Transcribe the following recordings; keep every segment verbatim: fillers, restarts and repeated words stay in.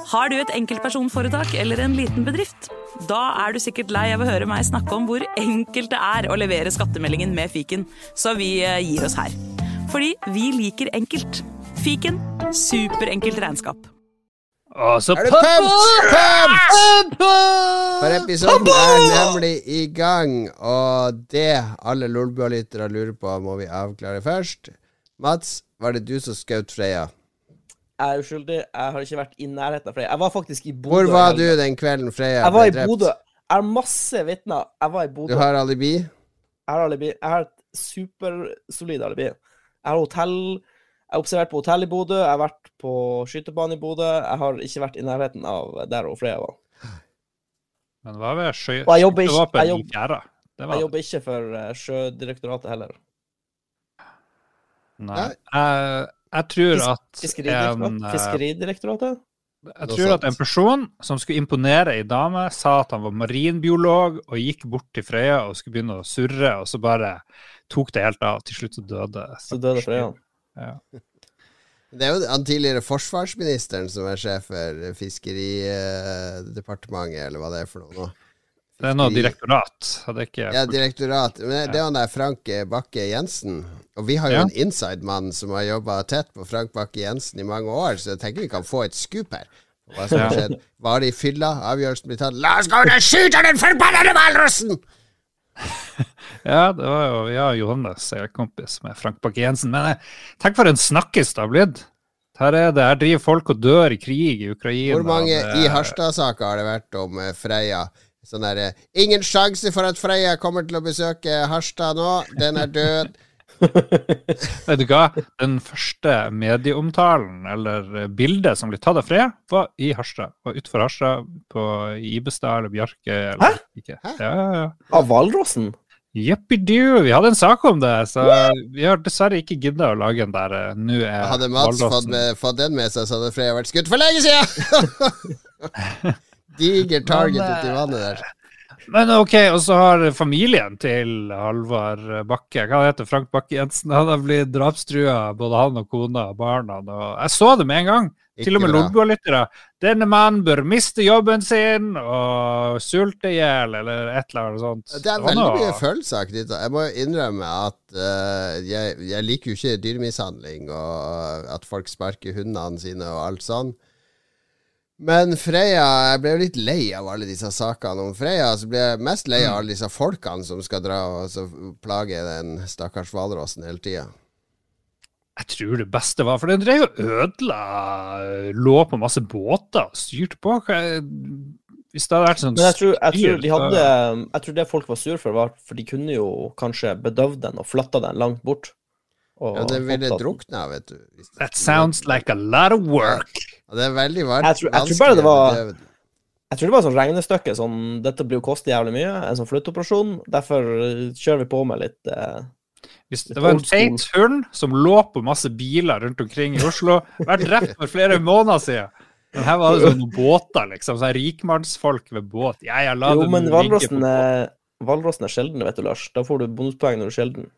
Har du et enkeltpersonforetak eller en liten bedrift? Da er du sikkert lei av å høre meg snakke om hvor enkelt det er å levere skattemeldingen med Fiken, så vi gir oss her. Fordi vi liker enkelt. Fiken, superenkelt regnskap. Åh, så er det pumped? For episoden er nemlig i gang, og det alle Lolbua-lyttere lurer på må vi avklare først. Mats, var det du som skjøt Freya? Jeg er uskyldig, jeg har ikke vært i nærheten av Freya. Jeg var faktisk i Bodø. Hvor var du den kvelden Freya Jeg var ble i drept? Bodø. Jeg har masse vittner. Jeg var i Bodø. Du har alibi? Jeg har alibi. Jeg har et supersolid alibi. Jeg har hotell. Jeg har observert på hotell i Bodø. Jeg har vært på skytebane i Bodø. Jeg har ikke vært i nærheten av der og Freya var. Men hva var sjø... Og jeg jobber ikke, jeg i fjæra? Det var jeg jobber ikke for uh, Sjødirektoratet heller. Nei. Jeg, jeg tror at Fiskeridirektoratet? en, uh, Fiskeridirektoratet? Jeg tror at en person som skulle imponere ei dame, sa at han var marinbiolog og gikk bort til Freya og skulle begynne å surre, og så bare tok det helt av. Til slutt så døde. Så døde Freya. Ja. Det er jo han tidligere forsvarsministeren som er sjef for Fiskeridepartementet, eller hva det er for noe nå. Det er noe direktorat. Det er ikke... Ja, direktorat. Men det, det er han der Frank Bakke-Jensen. Og vi har jo ja. en inside-mann som har jobbet tett på Frank Bakke-Jensen i mange år, så jeg tenker vi kan få et skup her. Hva som har skjedd? Var det i fylla? Avgjørelsen blir tatt. La oss gå og skyte den forbannede valrossen! Ja, det var jo ja, Johannes, jeg er kompis med Frank Bakke-Jensen. Men jeg, tenk for en snakkes det har blitt. Her er det, her driver folk og dør i krig i Ukraina. Hvor mange det, i Harstad-saker har det vært om Freya? Sånn der, ingen sjanse for at Freya kommer til å besøke Harstad nå. Den er død. Vet du hva? Den første medieomtalen, eller bildet som ble tatt av Freya, var i Harstad. Var utenfor Harstad, på Ibestad eller Bjarke. Eller, Hæ? Ikke. Ja, ja, ja. Av valrossen? Jeppidu, vi hadde en sak om det, så vi har dessverre ikke giddet å lage en der. Nå er hadde Mats fått, med, fått den med seg, så hadde Freya vært skutt for lenge siden! Diger target men, ut i vannet der. Men ok, og så har familien til Halvard Bakke, hva heter Frank Bakke-Jensen, han har blitt drapstrua, både han og kona og barna, og jeg så det med en gang, ikke til og med Lolbua-lyttere. Denne mannen bør miste jobben sin, og sulte ihjel, eller et eller annet sånt. Det er veldig mye følelser knyttet. Jeg må jo innrømme at uh, jeg, jeg liker jo ikke dyremishandling, og at folk sparker hundene sine og alt sånn. Men Freya, jeg ble jo litt lei av alle disse sakene om Freya, så ble jeg mest lei av alle disse folkene som skal dra og så plage den stakkars valrossen hele tiden. Jeg tror det beste var, for den drev jo ødela, lå på masse båter og styrte på. Hvis det hadde vært sånn... Men jeg tror, jeg tror de hadde, jeg tror det folk var sur for var, for de kunne jo kanskje bedøvd den og flatta den langt bort. Ja, det ville drukna, vet du. That sounds like a lot of work. Ja, det er veldig varmt. Jeg tror, jeg tror bare det var Jeg tror det var sånn regnestykke sånn, dette blir jo koste jævlig mye, en sånn flyttoperasjon, derfor kjører vi på med litt eh, hvis det var en feit hund som lå på masse biler rundt omkring i Oslo, vært drept for flere måneder siden. Men her var det sånn noen båter, liksom, sånn rikmannsfolk ved båt. Ja, jeg la jo, men valrossen er, valrossen er sjelden, vet du, Lars. Da får du bonuspoeng når du er sjelden.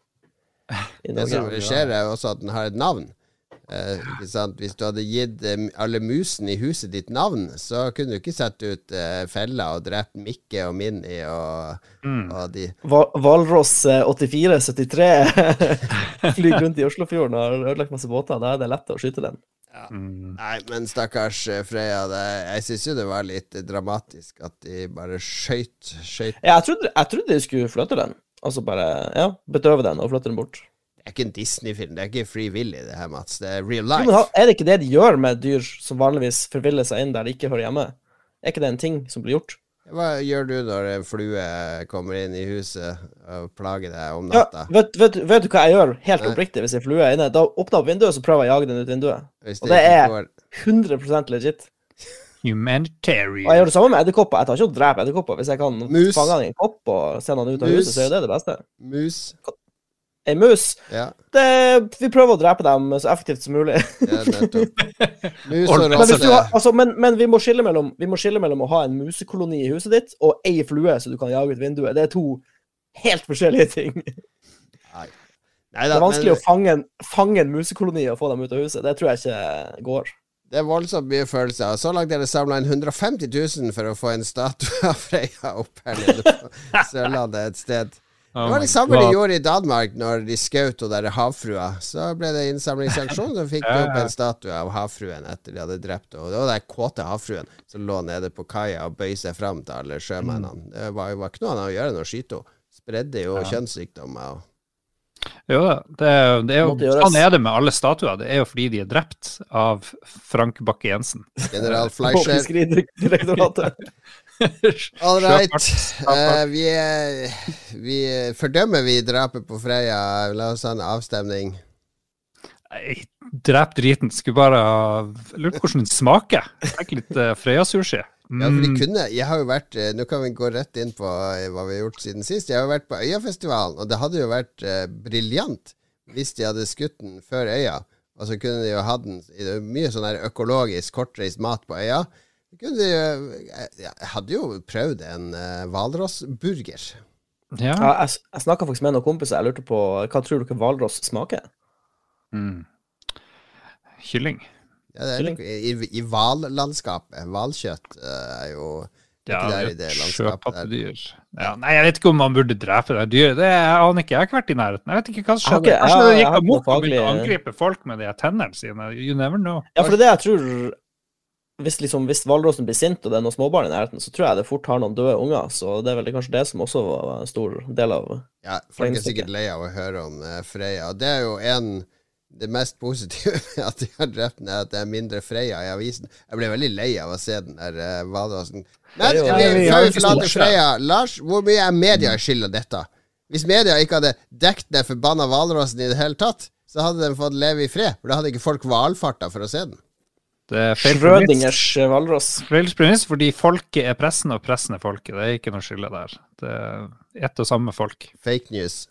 Det som skjer er også at den har et navn. Eh, ikke sant? Hvis du hadde gitt eh, alle musene i huset ditt navn, så kunne du ikke sett ut eh, feller og drept Mikke og Minnie og, mm. og de Val Valross eh, åttifire syttitre flyr rundt i Oslofjorden og har ødelagt masse båter. Da er det lett å skyte den. Ja. Mm. Nei, men stakkars Freya, det, jeg synes jo det var litt dramatisk at de bare skjøt, skjøt. Ja, jeg trodde, jeg trodde de skulle flytte den. Altså bare, ja, bedøve den og flytte den bort. Det er ikke en Disney-film, det er ikke Free Willy det her, Mats, det er real life. Jo, men er det ikke det de gjør med dyr som vanligvis forviller seg inn der de ikke hører hjemme? Er ikke det en ting som blir gjort? Hva gjør du når en flue kommer inn i huset og plager deg om natta? Ja, vet, vet, vet du hva jeg gjør helt oppriktig hvis en flue er inne? Da åpner jeg opp vinduet og så prøver jeg å jage den ut vinduet. Det og det er går... hundre prosent legit. Humanitarian. Og jeg gjør det samme med edderkopper. Jeg tar ikke å drepe edderkopper. Hvis jeg kan mus. fange den i en kopp og sende den ut av mus. huset, så er det det beste. Mus. En mus. Ja. Det, vi prøver å drepe dem så effektivt som mulig. Ja, nettopp. Mus og men, rosse. har, altså, men, men vi må skille mellom Vi må skille mellom å ha en musekoloni i huset ditt og ei flue så du kan jage ut vinduet. Det er to helt forskjellige ting. Nei. Neida, det er vanskelig men... å fange en, fange en musekoloni og få dem ut av huset. Det tror jeg ikke går. Det er voldsomt mye følelser. Så langt er det samlet inn hundre og femti tusen for å få en statue av Freya opp her nede på Sørlandet et sted. Det var det samme de gjorde i Danmark når de skjøt og der havfrua. Så ble det innsamlingsaksjon, så fikk de opp en statue av havfruen etter de hadde drept henne. Og det var den kåte havfruen som lå nede på kaia og bøy seg fram til alle sjømennene. Det var jo ikke noe annet å gjøre enn å skyte henne. Spredde jo ja. kjønnssykdommer. Jo da, det, det er jo, sånn er det med alle statuer. Det er jo fordi de er drept av Frank Bakke-Jensen. General Fleischer. All right. Uh, vi, vi fordømmer vi drapet på Freya. La oss ha en avstemning. Nei, drep driten. Skulle bare lurt hvordan den smaker. Tenk litt uh, Freya-sushi. Mm. Ja, for de kunne, jeg har jo vært, nå kan vi gå rett inn på hva vi har gjort siden sist. Jeg har jo vært på Øyafestivalen, og det hadde jo vært uh, briljant hvis de hadde skutt den før Øya. Og så kunne de jo ha den, det er mye sånn her økologisk kortreist mat på Øya. Kunne de, jeg, jeg hadde jo prøvd en uh, Hvalrossburger. Ja. Ja, jeg, jeg snakket faktisk med noen kompiser, jeg lurte på, hva tror dere Hvalross smaker? Mm. Kylling. Ja, det er nok, i, i vallandskapet. Valkjøtt uh, er jo ikke ja, der i det landskapet der. Ja, nei, jeg vet ikke om man burde drepe det dyr. Det aner ikke. Jeg har ikke vært i nærheten. Jeg vet ikke hva som skjedde. Okay, Kanskje ja, det gikk amok og faglig... begynte å angripe folk med de tennene sine. You never know. Ja, for det er det jeg tror. Hvis, liksom, hvis Hvalrossen blir sint og det er noen småbarn i nærheten, så tror jeg det fort har noen døde unger. Så det er vel kanskje det som også var en stor del av. Ja, folk er sikkert lei av å høre om uh, Freya. Det er jo en Det mest positive med at de har drept den, er at det er mindre Freya i avisen. Jeg ble veldig lei av å se den der uh, Hvalrossen. Men jo, vi, før vi forlater Freya, Lars, hvor mye er media i skyld av dette? Hvis media ikke hadde dekt den forbanna Hvalrossen i det hele tatt, så hadde den fått leve i fred. For da hadde ikke folk valfarta for å se den. Det er feil Rødingers Hvalross. Feil premiss, fordi folket er pressen, og pressen er folket. Det er ikke noe skille der. Det er ett og samme folk. Fake news.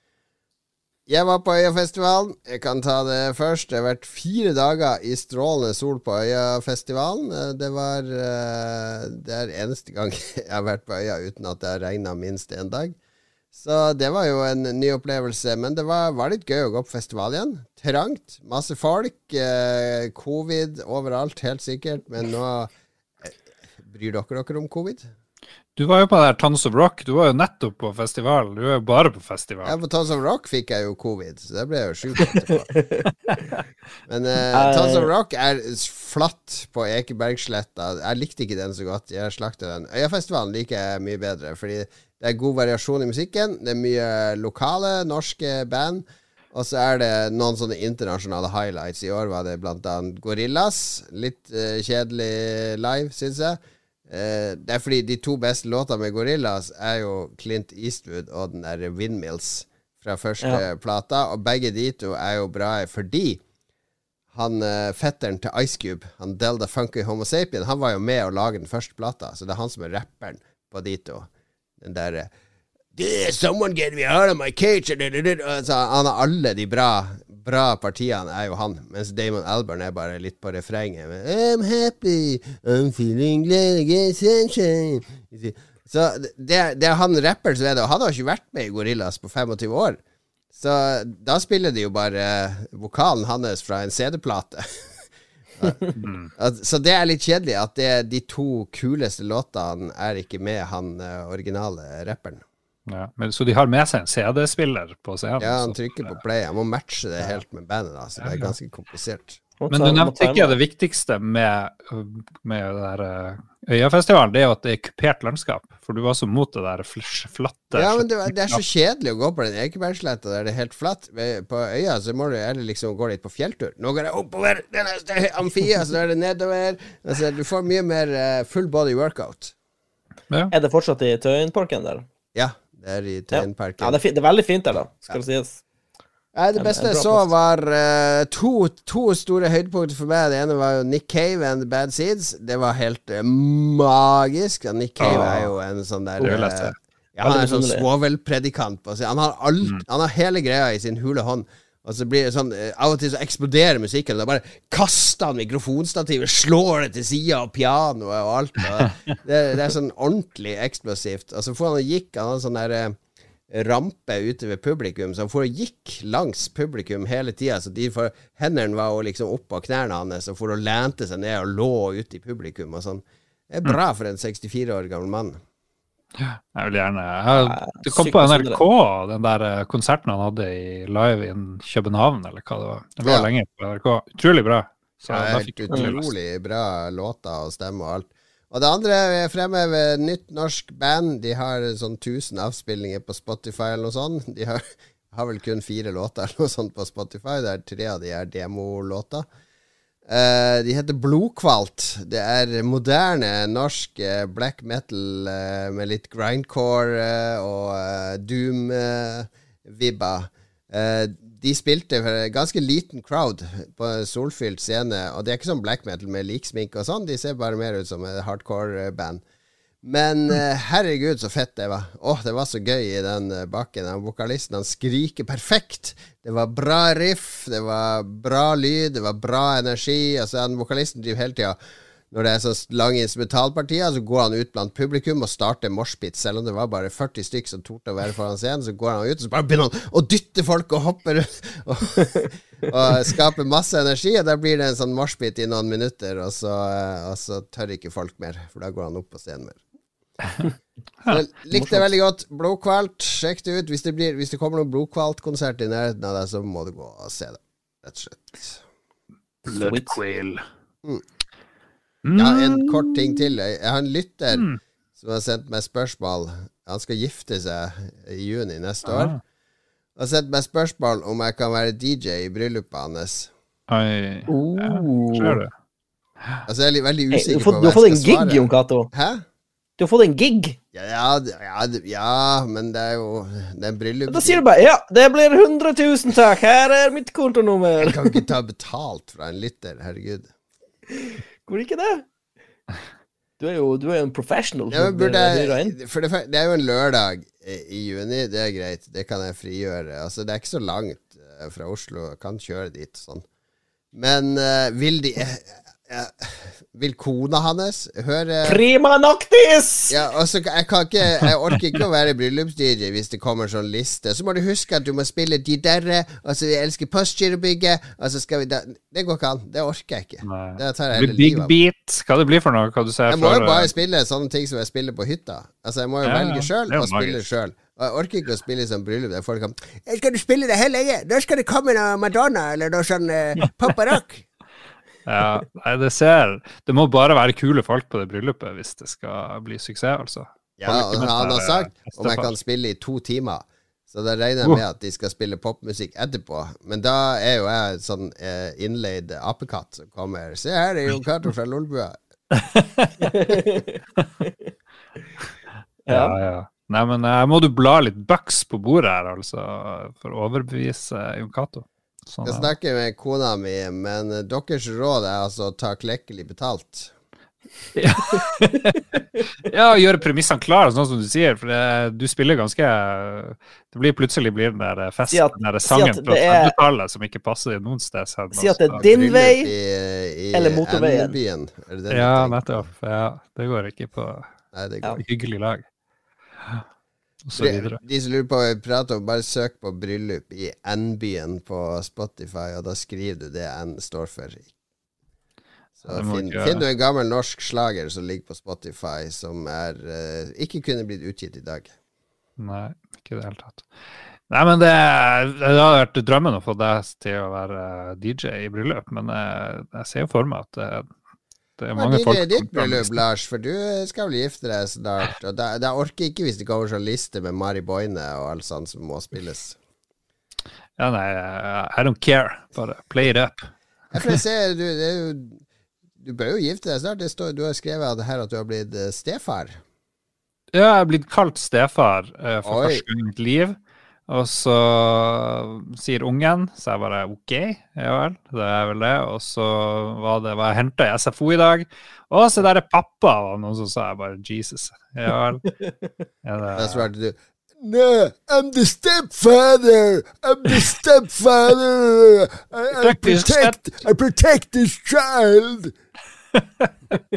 Jeg var på Øyafestivalen. Jeg kan ta det først. Det har vært fire dager i strålende sol på Øyafestivalen. Det var det er eneste gang jeg har vært på Øya uten at det har regnet minst en dag. Så det var jo en ny opplevelse, men det var, var litt gøy å gå på festival igjen. Trangt, masse folk, eh, covid overalt, helt sikkert, men nå eh, bryr dere dere om covid? Du var jo på der Tons of Rock, du var jo nettopp på festival, du var jo bare på festival. Ja, på Tons of Rock fikk jeg jo covid, så det ble jeg jo sjukt etterpå. Men eh, Tons of Rock er flatt på Ekebergsletta. Jeg likte ikke den så godt, jeg slaktet den. Øyafestivalen liker jeg mye bedre, fordi det er god variasjon i musikken, det er mye lokale, norske band, og så er det noen sånne internasjonale highlights. I år var det blant annet Gorillaz, litt uh, kjedelig live, synes jeg. Uh, det er fordi de to beste låtene med Gorillaz er jo Clint Eastwood og den der Windmills fra første ja. plata, og begge de to er jo bra fordi han uh, fetteren til Ice Cube, han Del the Funky Homo Sapien, han var jo med å lage den første plata, så det er han som er rapperen på de to. Den der Someone get me out of my cage. Altså, han har alle de bra Bra partiene er jo han, mens Damon Albarn er bare litt på refrenget. I'm happy, I'm feeling glad again sunshine. Så det, det er han rapper som er det, og han har ikke vært med i Gorillaz på tjuefem år. Så da spiller de jo bare vokalen hans fra en C D-plate. Så det er litt kjedelig at det, de to kuleste låtene er ikke med han originale rapperen. Ja, men, så de har med seg en C D-spiller på scenen? Ja, han trykker på play. Han må matche det helt med bandet, da, så det er ganske komplisert. Men du nevnte ikke det viktigste med, med det der Øyafestivalen, det er jo at det er kupert landskap, for du var så mot det der flatte. Ja, men det, det er så kjedelig å gå på den Ekebergsletta der det er helt flatt. På Øya så må du eller liksom gå litt på fjelltur. Nå går det oppover, det er amfia, så er det nedover. Altså, du får mye mer full body workout. Ja. Er det fortsatt i Tøyenparken der? Ja, det er i Tøyenparken. Ja, det, er det er veldig fint der da, skal det sies. Ja, det beste jeg så var uh, to, to store høydepunkter for meg. Det ene var jo Nick Cave and The Bad Seeds. Det var helt uh, magisk. Ja, Nick Cave er jo en sånn der uh, ja, han er en sånn svovelpredikant på seg. Han har, alt, mm. han har hele greia i sin hule hånd. Og så blir det sånn, uh, av og til så eksploderer musikken. Da bare kaster han mikrofonstativet, slår det til siden av pianoet og alt. Og det, det er sånn ordentlig eksplosivt. Og så får han og gikk, han har sånn der uh, rampe ute ved publikum, så han for å gikk langs publikum hele tiden, så de for, hendene var jo liksom opp på knærne hans, og for å lente seg ned og lå ute i publikum og sånn. Det er bra for en sekstifire år gammel mann. Jeg vil gjerne jeg, Du kom på N R K, den der konserten han hadde i live i København, eller hva det var. Det var ja. lenge på N R K. Utrolig bra. Så ja, helt utrolig bra låter og stemme og alt. Og det andre er fremme ved nytt norsk band. De har sånn tusen avspillinger på Spotify eller noe sånt. De har, har vel kun fire låter eller noe sånt på Spotify. Det er tre av de er demolåter. Uh, de heter Blodkvalt. Det er moderne norsk uh, black metal uh, med litt grindcore uh, og uh, doom-vibba. Uh, uh, de spilte for en ganske liten crowd på en solfylt scene, og det er ikke sånn black metal med liksmink og sånn. De ser bare mer ut som et hardcore-band. Men uh, herregud så fett det var. Åh, det var så gøy i den uh, bakken. Den vokalisten, han skriker perfekt. Det var bra riff, det var bra lyd, det var bra energi. Altså, den vokalisten driver hele tiden. Når det er så lange instrumentalpartier, så går han ut blant publikum og starter moshpit. Selv om det var bare førti stykk som torde å være foran scenen, så går han ut, og så bare begynner han å dytte folk og hoppe rundt og, og skape masse energi, og da blir det en sånn moshpit i noen minutter, og så, og så tør ikke folk mer, for da går han opp på scenen mer. Så jeg likte det veldig godt. Blodkvalt, sjekk det ut. Hvis det, blir, hvis det kommer noen Blodkvalt-konsert i nærheten av deg, så må du gå og se det. Rett og slett. Bloodquail. Mm. Ja, en kort ting til. Jeg har en lytter mm. som har sendt meg spørsmål. Han skal gifte seg i juni neste år. Han har sendt meg spørsmål om jeg kan være D J i bryllupet hans. Oi, oh. ja, ser du. Altså, jeg er veldig usikker hey, på hva jeg skal svare. Du har fått en gig, Jon Cato. Hæ? Du har fått en gig. Ja, ja, ja, ja, men det er jo det er en bryllup. Da sier du bare, ja, det blir hundre tusen takk, her er mitt kontonummer. Jeg kan ikke ta betalt fra en lytter, herregud. Går ikke det? Du er jo du er en professional. Ja, men burde jeg, for det, det er jo en lørdag i juni, det er greit, det kan jeg frigjøre. Altså, det er ikke så langt fra Oslo, jeg kan kjøre dit sånn. Men uh, vil de... Ja, vil kona hans høre Prima noctis! Ja, altså, jeg kan ikke Jeg orker ikke å være bryllups-D J hvis det kommer sånn liste. Så må du huske at du må spille de derre. Altså, jeg elsker Postgirobygget. Altså, skal vi da Det går ikke an. Det orker jeg ikke. Nei. Det tar jeg hele Big livet. Beat. Hva det blir for noe? Hva du ser jeg må for, jo bare spille sånne ting som jeg spiller på hytta. Altså, jeg må jo ja, velge sjøl og spille sjøl. Og jeg orker ikke å spille som bryllup der folk kan Skal du spille det hele lenge? Da skal det komme noe Madonna eller noe sånn uh, pop-rock. Ja, nei, det ser Det må bare være kule folk på det bryllupet hvis det skal bli suksess, altså. Ja, og han har sagt om jeg kan spille i to timer, så da regner jeg med at de skal spille popmusikk etterpå. Men da er jo jeg sånn eh, innleid apekatt som kommer. Se her, det er jo Cato fra Lolbua. Ja, ja. Nei, men uh, må du bla litt bucks på bordet her, altså, for å overbevise Jon Cato. Sånn, jeg snakker med kona mi, men deres råd er altså å ta klekkelig betalt. Ja, ja, gjøre premissene klare, sånn som du sier, for det, du spiller ganske det blir plutselig blir den der festen, si at, den der sangen si fra femtitallet som ikke passer i noen sted. Si at det er din vei, i, i eller motorveien. Ja, nettopp. Ja, det går ikke på Nei, det går. Hyggelig lag. Og så videre. De som lurer på hva vi prater om, bare søk på bryllup i N-byen på Spotify, og da skriver du det N står for. Så finn, finn du en gammel norsk slager som ligger på Spotify, som er uh, ikke kunne blitt utgitt i dag. Nei, ikke det hele tatt. Nei, men det, det har vært drømmen å få deg til å være D J i bryllup, men jeg, jeg ser jo for meg at det, det er mange folk. Det er ditt bryllup, Lars, for du skal vel gifte deg snart, og da, da orker ikke hvis det kommer sånn liste med Mari Boine og alt sånt som må spilles. Ja, nei, I don't care, bare play it up. Jeg får se, du, det er jo du bør jo gifte deg snart. Det står, du har skrevet her at du har blitt stefar. Ja, jeg har blitt kalt stefar uh, for Oi. første gang i mitt liv. Og så sier ungen, så jeg bare, ok, ja vel, det er vel det. Og så var det, var jeg hentet i S F O i dag. Og så der er pappa, og noen som sa jeg bare, Jesus, ja vel. Ja, det, da svarte du, no, I'm the stepfather, I'm the stepfather, I, I, protect, I protect this child.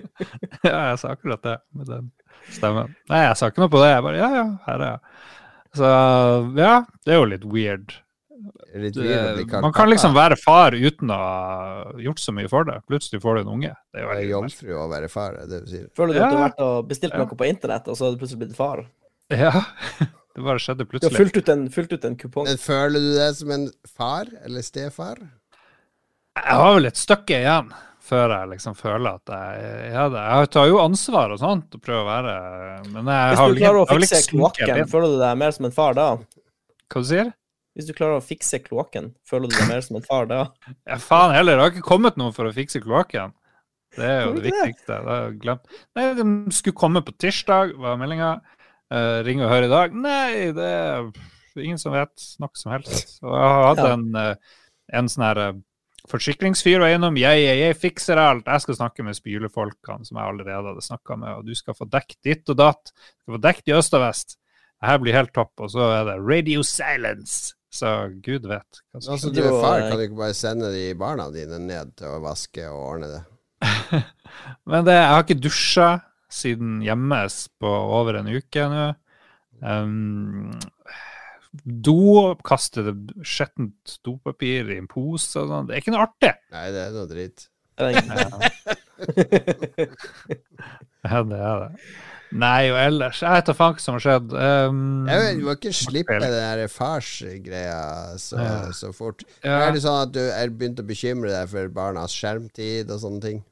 Ja, jeg sa akkurat det med den stemmen. Nei, jeg sa ikke noe på det, jeg bare, ja, ja, her er jeg. Så ja, det er jo litt weird. Litt weird å bli kalt Man kan pappa. liksom være far uten å ha gjort så mye for det. Plutselig får du en unge. Det er jo Være veldig jomfru og være far, er det du sier. Føler du Ja. at du har vært og bestilt Ja. noe på internett, og så har du plutselig blitt far? Ja, det bare skjedde Du har plutselig. fylt ut en, fylt ut en kupong. Men føler du deg som en far, eller stefar? Jeg har vel et stykke igjen før jeg liksom føler at jeg er det. Jeg tar jo ansvar og sånt og prøver å være, men jeg Hvis har du vel klarer å jeg har vel fikse ikke sunket kloakken, inn. føler du deg mer som en far da? Hva du sier? Hvis du klarer å fikse kloakken, føler du deg mer som en far da? Ja, faen heller, det har ikke kommet noe for å fikse kloakken. Det er jo Hvorfor det ikke det? viktigste. Det har jeg glemt. Nei, de skulle komme på tirsdag, var meldinga. Uh, ring og hør i dag. Nei, det er ingen som vet noe som helst. Og jeg hadde Ja. en, uh, en sånn her uh, forsikringsfyr var innom. Jeg, jeg, jeg fikser alt. Jeg skal snakke med spylefolkene som jeg allerede hadde snakket med, og du skal få dekket ditt og datt. Du skal få dekket i øst og vest. Det her blir helt topp, og så er det radio silence. Så Gud vet. Hva som Altså, skjer. du er Jo, far, eh, kan du ikke bare sende de barna dine ned til å vaske og ordne det? Men det, jeg har ikke dusja siden hjemmes på over en uke nå. Um, do, kaste det skjettent dopapir i en pose og sånn. Det er ikke noe artig. Nei, det er noe dritt. Er det- Ja, det er det. Nei, og ellers Jeg vet da faen hva som har skjedd. Um, Jeg vet, du må ikke slippe den der farsgreia så, Ja. så fort. ja. Er det sånn at du er begynt å bekymre deg for barnas skjermtid og sånne ting?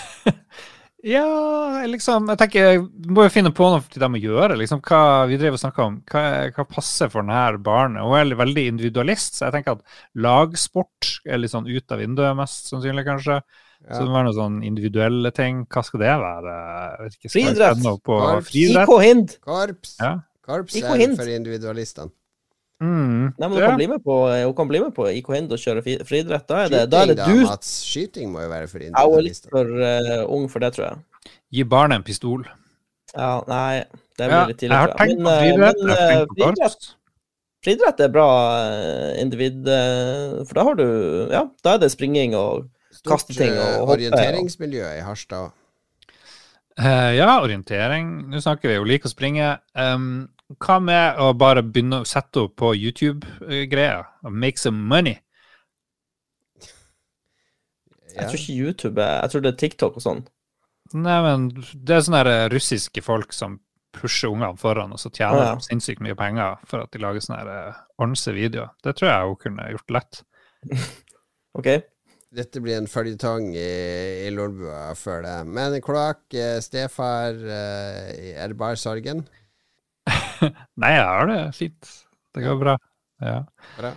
Ja, jeg liksom Jeg tenker, jeg må jo finne på noe til dem å gjøre. Liksom, hva vi driver og snakker om. Hva, hva passer for denne barnet? Hun er veldig individualist, så jeg tenker at lagsport er litt sånn ut av vinduet, mest sannsynlig, kanskje. Ja. Så det må være noen sånn individuelle ting. Hva skal det være? Jeg vet ikke, skal jeg Friidrett. sende noe på Korps. friidrett? I K Hind. Korps. Ja. Korps I K er Hind. for individualistene. Mm. Nei, men hun Ja. kan bli med på, hun kan bli med på I K Hind og kjøre fi- friidrett. Da er det, da er Skyting, det da, du. Mats. Skyting må jo være for Jeg er jo litt individualister. for eh, ung for det, tror jeg. Gi barnet en pistol. Ja, nei, det blir Ja, litt jeg tidlig, har tror jeg. tenkt på Men, eh, friidrett. men, Jeg har eh, tenkt på friidrett, korps. friidrett er bra eh, individ, eh, for da har du, ja, da er det springing og kaste ting og eh, hoppe, orienteringsmiljø i Harstad. Eh, ja, orientering. Nå snakker vi jo like å springe. Um, hva med å bare begynne å sette opp på YouTube-greier? Og make some money? Jeg Ja. tror ikke YouTube, er- jeg tror det er TikTok og sånn. Nei, men det er sånne her russiske folk som pusher ungene foran, og så tjener Ja, ja. de sinnssykt mye penger for at de lager sånne her eh, ordnede videoer. Det tror jeg hun kunne gjort lett. Ok? Dette blir en føljetong i, i Lolbua før det. Men kloakk, eh, stefar, eh, er det bare sorgen? Nei, jeg har det fint. Det går bra. Ja. Bra.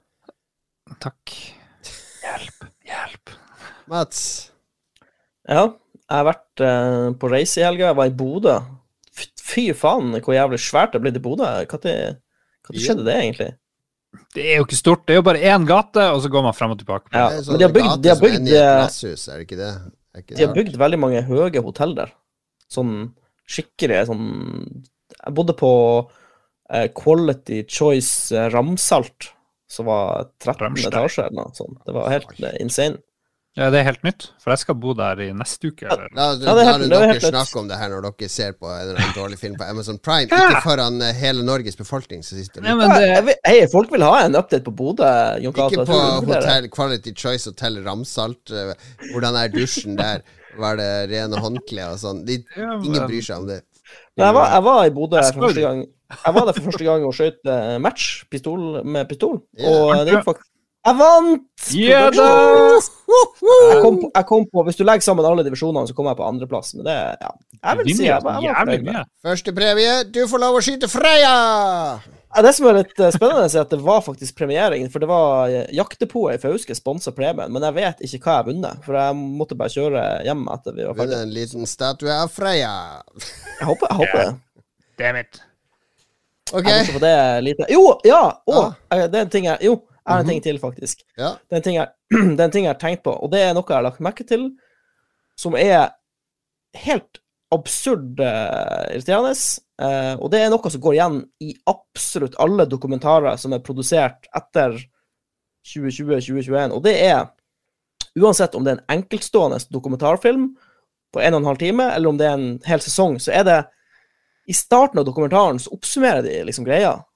Takk. Hjelp. Hjelp. Mats? Ja, jeg har vært eh, på reise i helga. Jeg var i Bodø. Fy, fy faen, hvor jævlig svært det ble i Bodø. Hva til, hva til skjedde det, egentlig? Det er jo ikke stort. Det er jo bare én gate, og så går man frem og tilbake. Ja, Det er men de har bygd, gate de har som ender bygd, i et eh, glasshus, er det ikke det? Er ikke de har det bygd veldig mange høye hotell der. Sånn skikkelig sånn Jeg bodde på eh, Quality Choice eh, Ramsalt, som var trettende Ramstein. etasje eller noe sånt. Det var helt eh, insane. Ja, det er helt nytt, for jeg skal bo der i neste uke. Eller? La, Ja, det er la helt- det er dere helt nødt. snakke om det her når dere ser på en eller annen dårlig film på Amazon Prime. Ikke foran eh, hele Norges befolkning som sitter Ja, litt. men det, Jeg vet- Hei, folk vil ha en update på Bodø, Jon Cato. Ikke Jeg på tror du vil det. hotell, Quality Choice Hotel Ramsalt. eh, Hvordan er dusjen der? Var det rene håndklær og sånn? De, Ja, men- ingen bryr seg om det. Men jeg var, jeg var i Bodø Jeg for skal første jo- gang. Jeg var der for første gang og skjøt eh, match pistol, med pistol. Ja. Og det gikk faktisk Jeg vant! Ja da! Jeg kom, på, jeg kom på Hvis du legger sammen alle divisjonene, så kommer jeg på andreplass. Men det ja. Jeg vil si jeg, jeg, var jævlig fornøyd med det. mye. Første premie, du får lov å skyte Freya! Ja, det som er litt eh, spennende, er at det var faktisk premiering. For det var eh, Jaktdepotet i Fauske sponsa premien, men jeg vet ikke hva jeg har vunnet. For jeg måtte bare kjøre hjem etter vi var Vunnet ferdige. en liten statue av Freya. Jeg håper, jeg håper det. Damn it. Ok. Jeg måtte få det lite Jo, ja! Å, eh, det er en ting jeg Jo, jeg har en ting til, faktisk. Ja. Det er en ting jeg, det er en ting jeg har tenkt på, og det er noe jeg har lagt merke til, som er helt absurd uh, irriterende. Uh, og det er noe som går igjen i absolutt alle dokumentarer som er produsert etter tjue tjue til tjue tjueen. Og det er, uansett om det er en enkeltstående dokumentarfilm på en og en halv time, eller om det er en hel sesong, så er det i starten av dokumentaren så oppsummerer de liksom greia.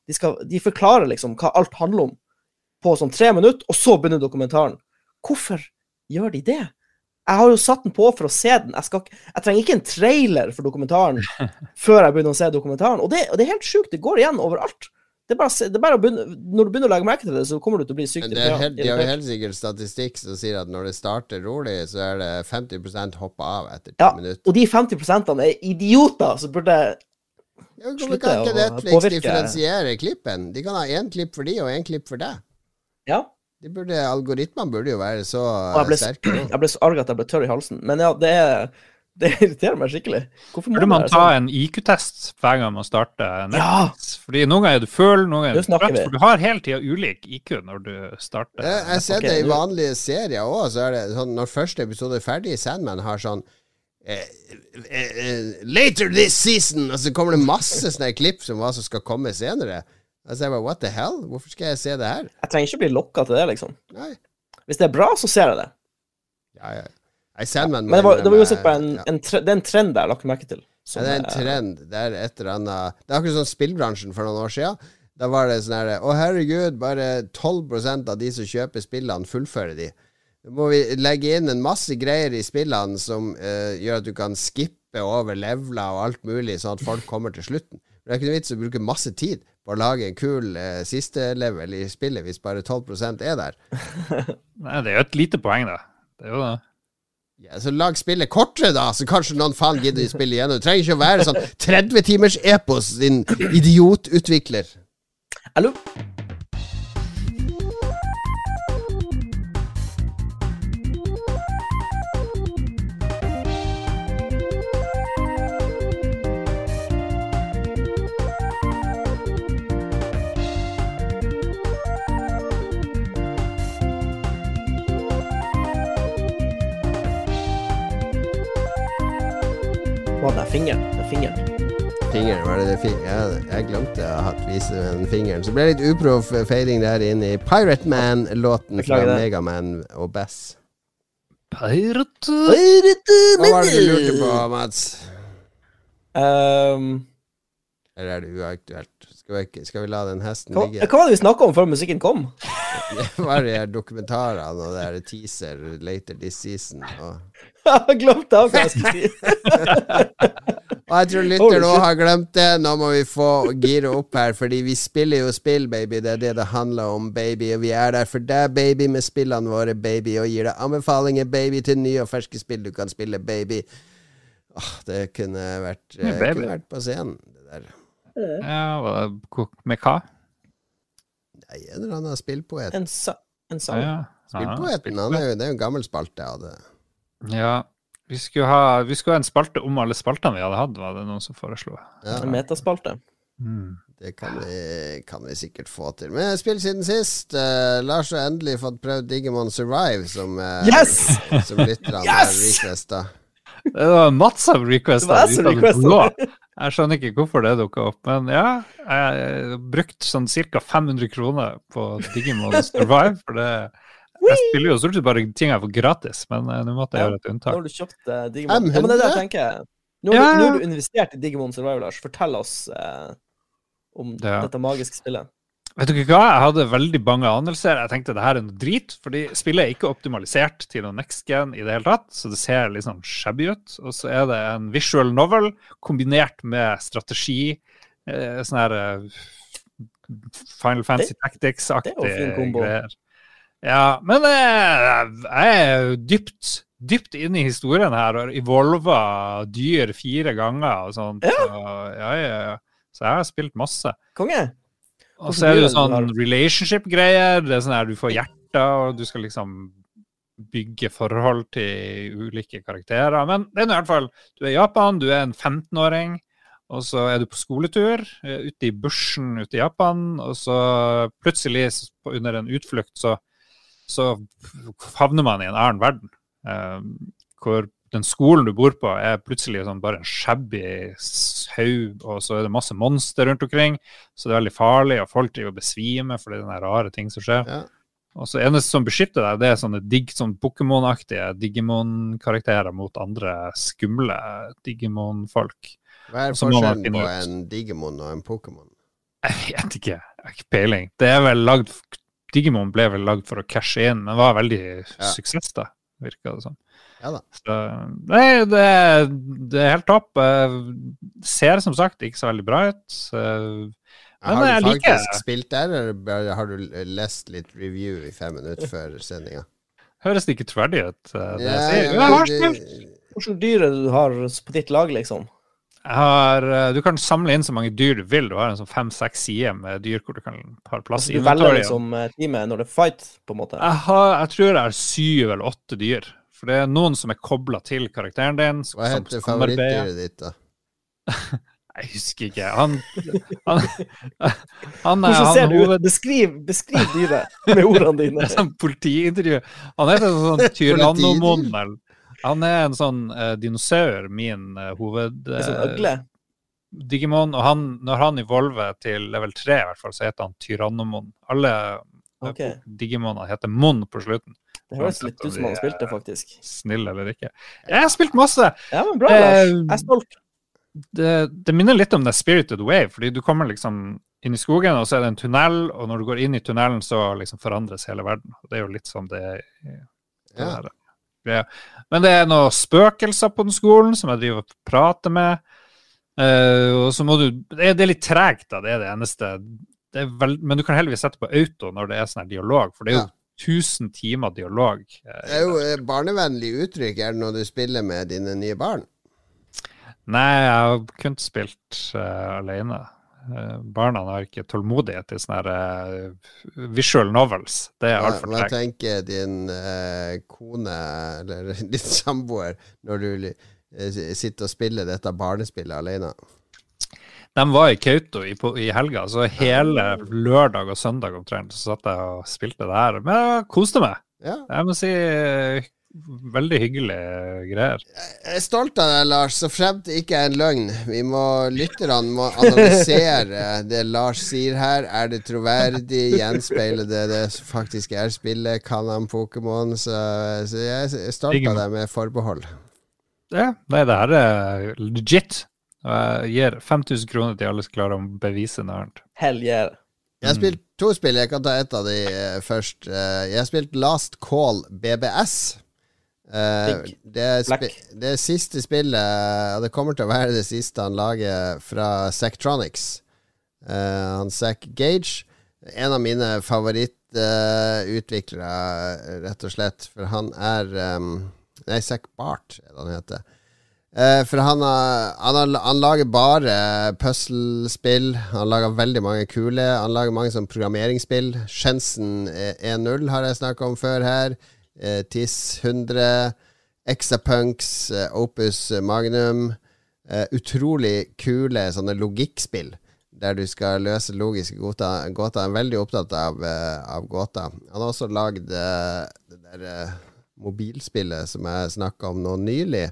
De, skal, de forklarer liksom hva alt handler om på sånn tre minutter, og så begynner dokumentaren. Hvorfor gjør de det? Jeg har jo satt den på for å se den. Jeg, skal, jeg trenger ikke en trailer for dokumentaren før jeg begynner å se dokumentaren. Og det, og det er helt sjukt, det går igjen overalt. Det er bare, det er bare å begynne, når du begynner å legge merke til det, så kommer du til å bli sykt irritert. De har jo helt sikkert statistikk som sier at når det starter rolig, så er det femti prosent hoppet av etter ti ja, minutter. Og de femti prosentene er idioter som burde ja, slutte å Netflix påvirke. Differensiere klippen. De kan ha en klipp for de og en klipp for deg. Ja. De burde, algoritmene burde jo være så ble, sterke. Jeg ble så arg at jeg ble tørr i halsen. Men ja, det er... Det irriterer meg skikkelig. Hvorfor burde man ta sånn? En I Q-test hver gang man starter Netflix? Ja. Fordi noen ganger er du full, noen ganger er du trøtt, for du har hele tiden ulik I Q når du starter. Jeg har sett okay. det i vanlige serier også, så er det sånn, når første episode er ferdig, Sandman har sånn eh, eh, later this season, og så kommer det masse sånne klipp som hva som skal komme senere. Og så er jeg bare, what the hell? Hvorfor skal jeg se det her? Jeg trenger ikke bli lokket til det, liksom. Nei. Hvis det er bra, så ser jeg det. Ja, ja. Ja, men det var, det var jo sett på en, ja. en tre, det er en trend der, lagt merke til. Ja, det er en trend. Det er et eller annet. Det er akkurat sånn spillbransjen for noen år siden. Da var det sånn her, å herregud, bare tolv prosent av de som kjøper spillene fullfører de. Da må vi legge inn en masse greier i spillene som uh, gjør at du kan skippe over leveler og alt mulig, sånn at folk kommer til slutten. Men det er ikke noe vits å bruke masse tid på å lage en kul uh, siste level i spillet hvis bare tolv prosent er der. Nei, det er jo et lite poeng da. Det er jo det. Ja, så lag spillet kortere da, så kanskje noen faen gidder å spille igjen. Det trenger ikke å være sånn tretti timers epos din idiotutvikler. Hallo? Hva er det? Fingeren? Det er fingeren. Fingeren, var det det fingeren? Ja, jeg glemte å ha vise den fingeren. Så ble det litt uproff feiring der inne i Pirate Man-låten fra Mega Man og Bass. Pirate Hva var det du lurte på, Mats? Um, Eller er det uaktuelt? Skal vi, skal vi la den hesten hva, ligge? Hva var det vi snakket om før musikken kom? Det var de her dokumentarene og det her teaser later this season og... Jeg glemte av hva jeg skulle si. Og jeg tror lytter nå har glemt det. Nå må vi få gire opp her, fordi vi spiller jo spill, baby. Det er det det handler om, baby. Og vi er der for deg, baby, med spillene våre, baby. Og gir deg anbefalinger, baby, til nye og ferske spill du kan spille, baby. Åh, det kunne vært, det kunne vært på scenen, det der. Ja, med hva? Nei, en eller annen spillpoet. En, sa en sang. Ja, Spillpoeten, han er jo, det er jo en gammel spalte av det. Ja, vi skulle, ha, vi skulle ha en spalte om alle spaltene vi hadde hatt, var det noen som foreslo. Ja. En metaspalte. Mm. Det kan vi, kan vi sikkert få til. Men spill siden sist. Uh, Lars har endelig fått prøvd Digimon Survive, som, uh, yes! som lytterne yes! har requestet. Det var masse av requestet. Det var så requestet. Jeg skjønner ikke hvorfor det dukket opp, men ja, jeg har brukt sånn cirka fem hundre kroner på Digimon Survive, for det... Jeg spiller jo stort sett bare ting jeg får gratis, men uh, nå måtte jeg ja, gjøre et unntak. Nå har du kjøpt uh, Digimon. Ja, men det er det jeg tenker. Nå har ja. du, du investert i Digimon Survival, Lars. Fortell oss uh, om ja. dette magiske spillet. Vet du ikke hva? Jeg hadde veldig bange anelser. Jeg tenkte det her er noe drit, fordi spillet er ikke optimalisert til noe next gen i det hele tatt, så det ser litt sånn shabby ut. Og så er det en visual novel kombinert med strategi, uh, sånn her uh, Final Fantasy Tactics-aktige greier. Ja, men jeg, jeg er jo dypt, dypt inne i historien her, og evolva dyr fire ganger og sånt. Ja. Så, ja, ja, ja. Så jeg har spilt masse. Konge. Og så er det jo sånn relationship-greier, det er sånn her du får hjerte, og du skal liksom bygge forhold til ulike karakterer. Men det er i hvert fall, du er i Japan, du er en femten-åring, og så er du på skoletur ute i bushen ute i Japan, og så plutselig under en utflukt så så havner man i en annen verden, eh, hvor den skolen du bor på er plutselig sånn bare en shabby haug, og så er det masse monster rundt omkring, så det er veldig farlig, og folk driver og besvimer, for det er sånne rare ting som skjer. Ja. Og så eneste som beskytter deg, det er sånne dig, sånn Pokémon-aktige Digimon-karakterer mot andre skumle Digimon-folk. Hva er forskjellen på en Digimon og en Pokémon? Jeg vet ikke, jeg har ikke peiling. Det er vel lagd, Digimon ble vel lagd for å cashe inn, men var veldig ja. suksess da, virker det som. Ja da. Så, nei, det, det er helt topp. Det ser som sagt ikke så veldig bra ut. Men har du jeg faktisk liker. Spilt der, eller har du lest litt review i fem minutter før sendinga? Høres det ikke troverdig ut? Det ja, jeg sier. Ja, Jeg har det, spilt. Hvordan dyr er det du har på ditt lag, liksom? Jeg har, du kan samle inn så mange dyr du vil. Du har en sånn fem-seks sider med dyr hvor du kan ha plass altså, i. Du velger liksom teamet når det er fight, på en måte? Jeg, har, jeg tror jeg har syv eller åtte dyr. For det er noen som er koblet til karakteren din. Hva heter favorittdyret ditt da? Jeg husker ikke. Han, han, han Hvordan han, ser du hoved... ut? Beskriv, beskriv dyret med ordene dine. Det er sånn politiintervju. Han heter sånn tyrannomon. Han er en sånn uh, dinosaur, min uh, hoved... Uh, sånn øgle? Digimon, og han, når han evolver til level tre i hvert fall, så heter han tyrannomon. Alle okay. Digimonene heter Mon på slutten. Det høres litt ut som han spilte, faktisk. Snill eller ikke. Jeg har spilt masse. Ja, men bra, Lars. Jeg er stolt. Det, det minner litt om The Spirited Way, fordi du kommer liksom inn i skogen, og så er det en tunnel, og når du går inn i tunnelen, så liksom forandres hele verden. Det er jo litt som det er i det ja. Ja. Men det er noen spøkelser på den skolen som jeg driver og prater med. Uh, og så må du, det er, det er litt tregt da, det er det eneste. Det er vel, men du kan heldigvis sette på auto når det er sånn her dialog, for det er jo ja. tusen timer dialog. Uh, det er jo barnevennlig uttrykk, er det når du spiller med dine nye barn? Nei, jeg har kun spilt uh, alene. Uh, barna har ikke tålmodighet til sånne her, uh, visual novels. Det er alt for tregt. Hva tenker din uh, kone, eller din samboer, når du uh, sitter og spiller dette barnespillet alene? De var i Kauto i, i helga, så hele lørdag og søndag omtrent, så satt jeg og spilte det her. Men jeg koste meg. Ja. Jeg må si... veldig hyggelige greier. Jeg er stolt av deg, Lars, så fremt det ikke er en løgn. Vi må, lytterne må analysere det Lars sier her. Er det troverdig? Gjenspeiler det det faktisk er spillet? Kan han Pokémon? Så, så jeg er stolt av deg med forbehold. Ja, nei, det her er legit. Jeg gir fem tusen kroner til alle som klarer å bevise noe annet. Hell yeah. Jeg har spilt to spill, jeg kan ta et av de først. Jeg har spilt Last Call B B S. Uh, det, spi det siste spillet, og det kommer til å være det siste han lager fra Zachtronics. Uh, han Zach Gage, en av mine favorittutviklere, uh, rett og slett, for han er um, nei, Zach Bart er det han heter. Uh, for han, har, han, har, han lager bare puzzlespill. Han lager veldig mange kule. Han lager mange sånn programmeringsspill. Shenzhen en null har jeg snakket om før her. Uh, T I S hundre, Exapunks, uh, Opus Magnum. Uh, utrolig kule sånne logikkspill der du skal løse logiske gåter. gåter. Han er veldig opptatt av, uh, av gåter. Han har også lagd uh, det der uh, mobilspillet som jeg snakket om nå nylig.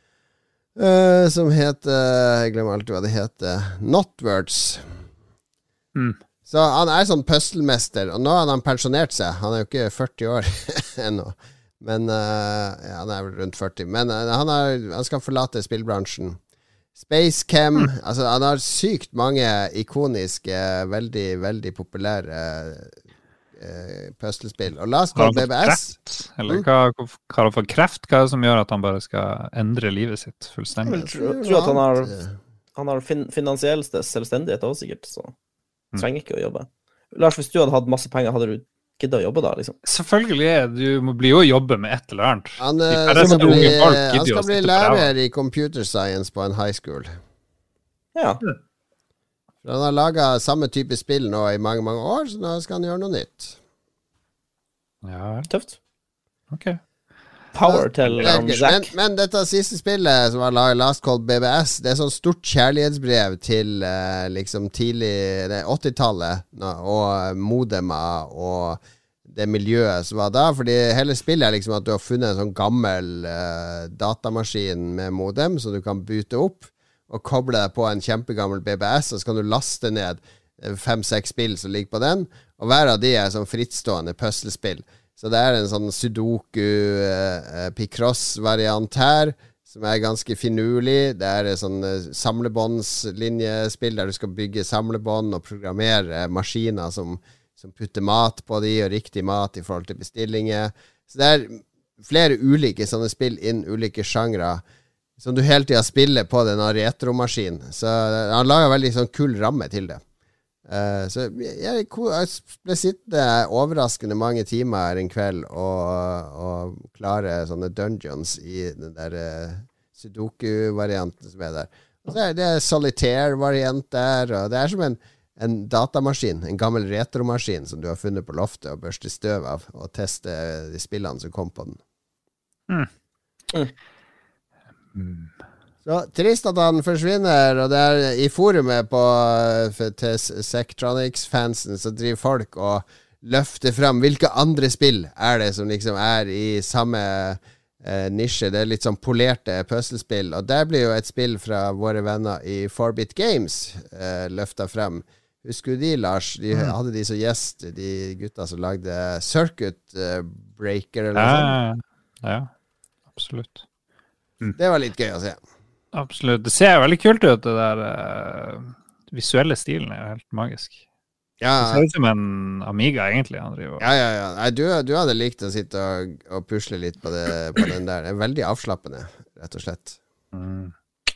Uh, som heter, jeg glemmer alltid hva det heter, Notwords. Mm. Så han er sånn puzzlemester, og nå har han pensjonert seg. Han er jo ikke førti år ennå, men uh, ja, han er vel rundt førti. Men uh, han, er, han skal forlate spillbransjen. Space Chem, mm. altså han har sykt mange ikoniske, veldig, veldig populære uh, puzzlespill. Og Last Call B B S. Eller hva har han fått kreft? Hva er det som gjør at han bare skal endre livet sitt fullstendig? Jeg tror, tror at han har, han har fin finansiell selvstendighet også, sikkert, så trenger ikke å jobbe. Lars, hvis du hadde hatt masse penger, hadde du giddet å jobbe da, liksom? Selvfølgelig, du må bli jo å jobbe med et eller annet. Han, uh, skal, bli, han skal bli lærer i computer science på en high school. Ja. Han har laget samme type spill nå i mange, mange år, så nå skal han gjøre noe nytt. Ja, tøft. Ok. Power til um, men, men dette siste spillet som var laget, Last Call B B S, det er sånn stort kjærlighetsbrev til uh, liksom tidlig åttitallet og modemer og det miljøet som var da, fordi hele spillet er liksom at du har funnet en sånn gammel uh, datamaskin med modem som du kan boote opp og koble deg på en kjempegammel B B S, og så kan du laste ned fem-seks spill som ligger på den, og hver av de er sånn frittstående puzzlespill. Så det er en sånn Sudoku, eh, Picross-variant her, som er ganske finurlig. Det er sånn samlebåndslinjespill der du skal bygge samlebånd og programmere maskiner som, som putter mat på de, og riktig mat i forhold til bestillinger. Så det er flere ulike sånne spill inn ulike sjangre som du hele tiden spiller på denne retromaskinen. Så han lager veldig sånn kul ramme til det. Uh, så jeg, jeg ble sittende overraskende mange timer en kveld og, og klare sånne dungeons i den der uh, Sudoku-varianten som er der. Og så er det solitaire-variant der, og det er som en, en datamaskin, en gammel retromaskin som du har funnet på loftet og børste støv av, og teste de spillene som kom på den. Mm. Mm. Mm. Så trist at han forsvinner, og det er i forumet på til Sectronics-fansen så driver folk og løfter frem hvilke andre spill er det som liksom er i samme eh, nisje. Det er litt sånn polerte puzzlespill, og der blir jo et spill fra våre venner i four bit Games eh, løftet frem. Husker du de, Lars? De mm. hadde de som gjest, de gutta som lagde Circuit eh, Breaker eller noe sånt. Ja, absolutt. Mm. Det var litt gøy å se. Absolutt. Det ser veldig kult ut, det der uh, visuelle stilen er jo helt magisk. Ja. Det ser ut som en Amiga, egentlig. Han driver. Ja, ja, ja. Nei, du, du hadde likt å sitte og, og pusle litt på, det, på den der. Det er veldig avslappende, rett og slett. Mm.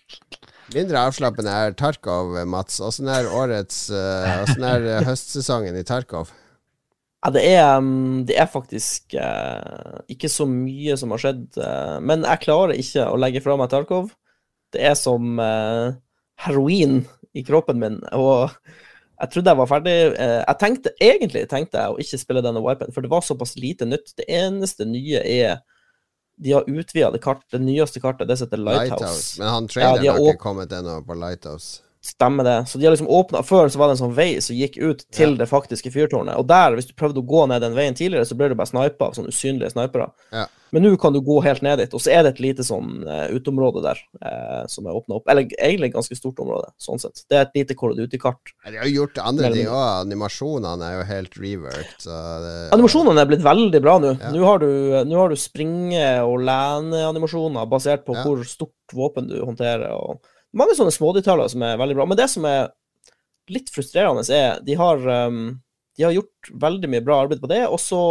Mindre avslappende er Tarkov, Mats. Hvordan er årets uh, Hvordan er høstsesongen i Tarkov? Ja, det er, det er faktisk uh, ikke så mye som har skjedd, uh, men jeg klarer ikke å legge fra meg Tarkov. Det er som uh, heroin i kroppen min, og jeg trodde jeg var ferdig. Uh, jeg tenkte, egentlig tenkte jeg å ikke spille denne wipen, for det var såpass lite nytt. Det eneste nye er, de har utvidet det kart, det nyeste kartet, det heter Lighthouse. Lighthouse. Men han traileren ja, har ikke kommet ennå på Lighthouse. Stemmer det. Så de har liksom åpnet, før så var det en sånn vei som gikk ut til ja. Det faktiske fyrtårnet, og der, hvis du prøvde å gå ned den veien tidligere, så ble du bare snipet av sånne usynlige snipere. Ja. Men nå kan du gå helt ned dit, og så er det et lite sånn uh, utområde der, uh, som er åpnet opp, eller egentlig et ganske stort område, sånn sett. Det er et lite Call of Duty-kart. Ja, de har gjort andre ting også, animasjonene er jo helt reworked. Så det, animasjonene er blitt veldig bra nå. Ja. Nå har du, nå har du springe- og lene-animasjoner basert på ja. Hvor stort våpen du håndterer, og mange sånne smådetaljer som er veldig bra. Men det som er litt frustrerende er, de har, um, de har gjort veldig mye bra arbeid på det, og så,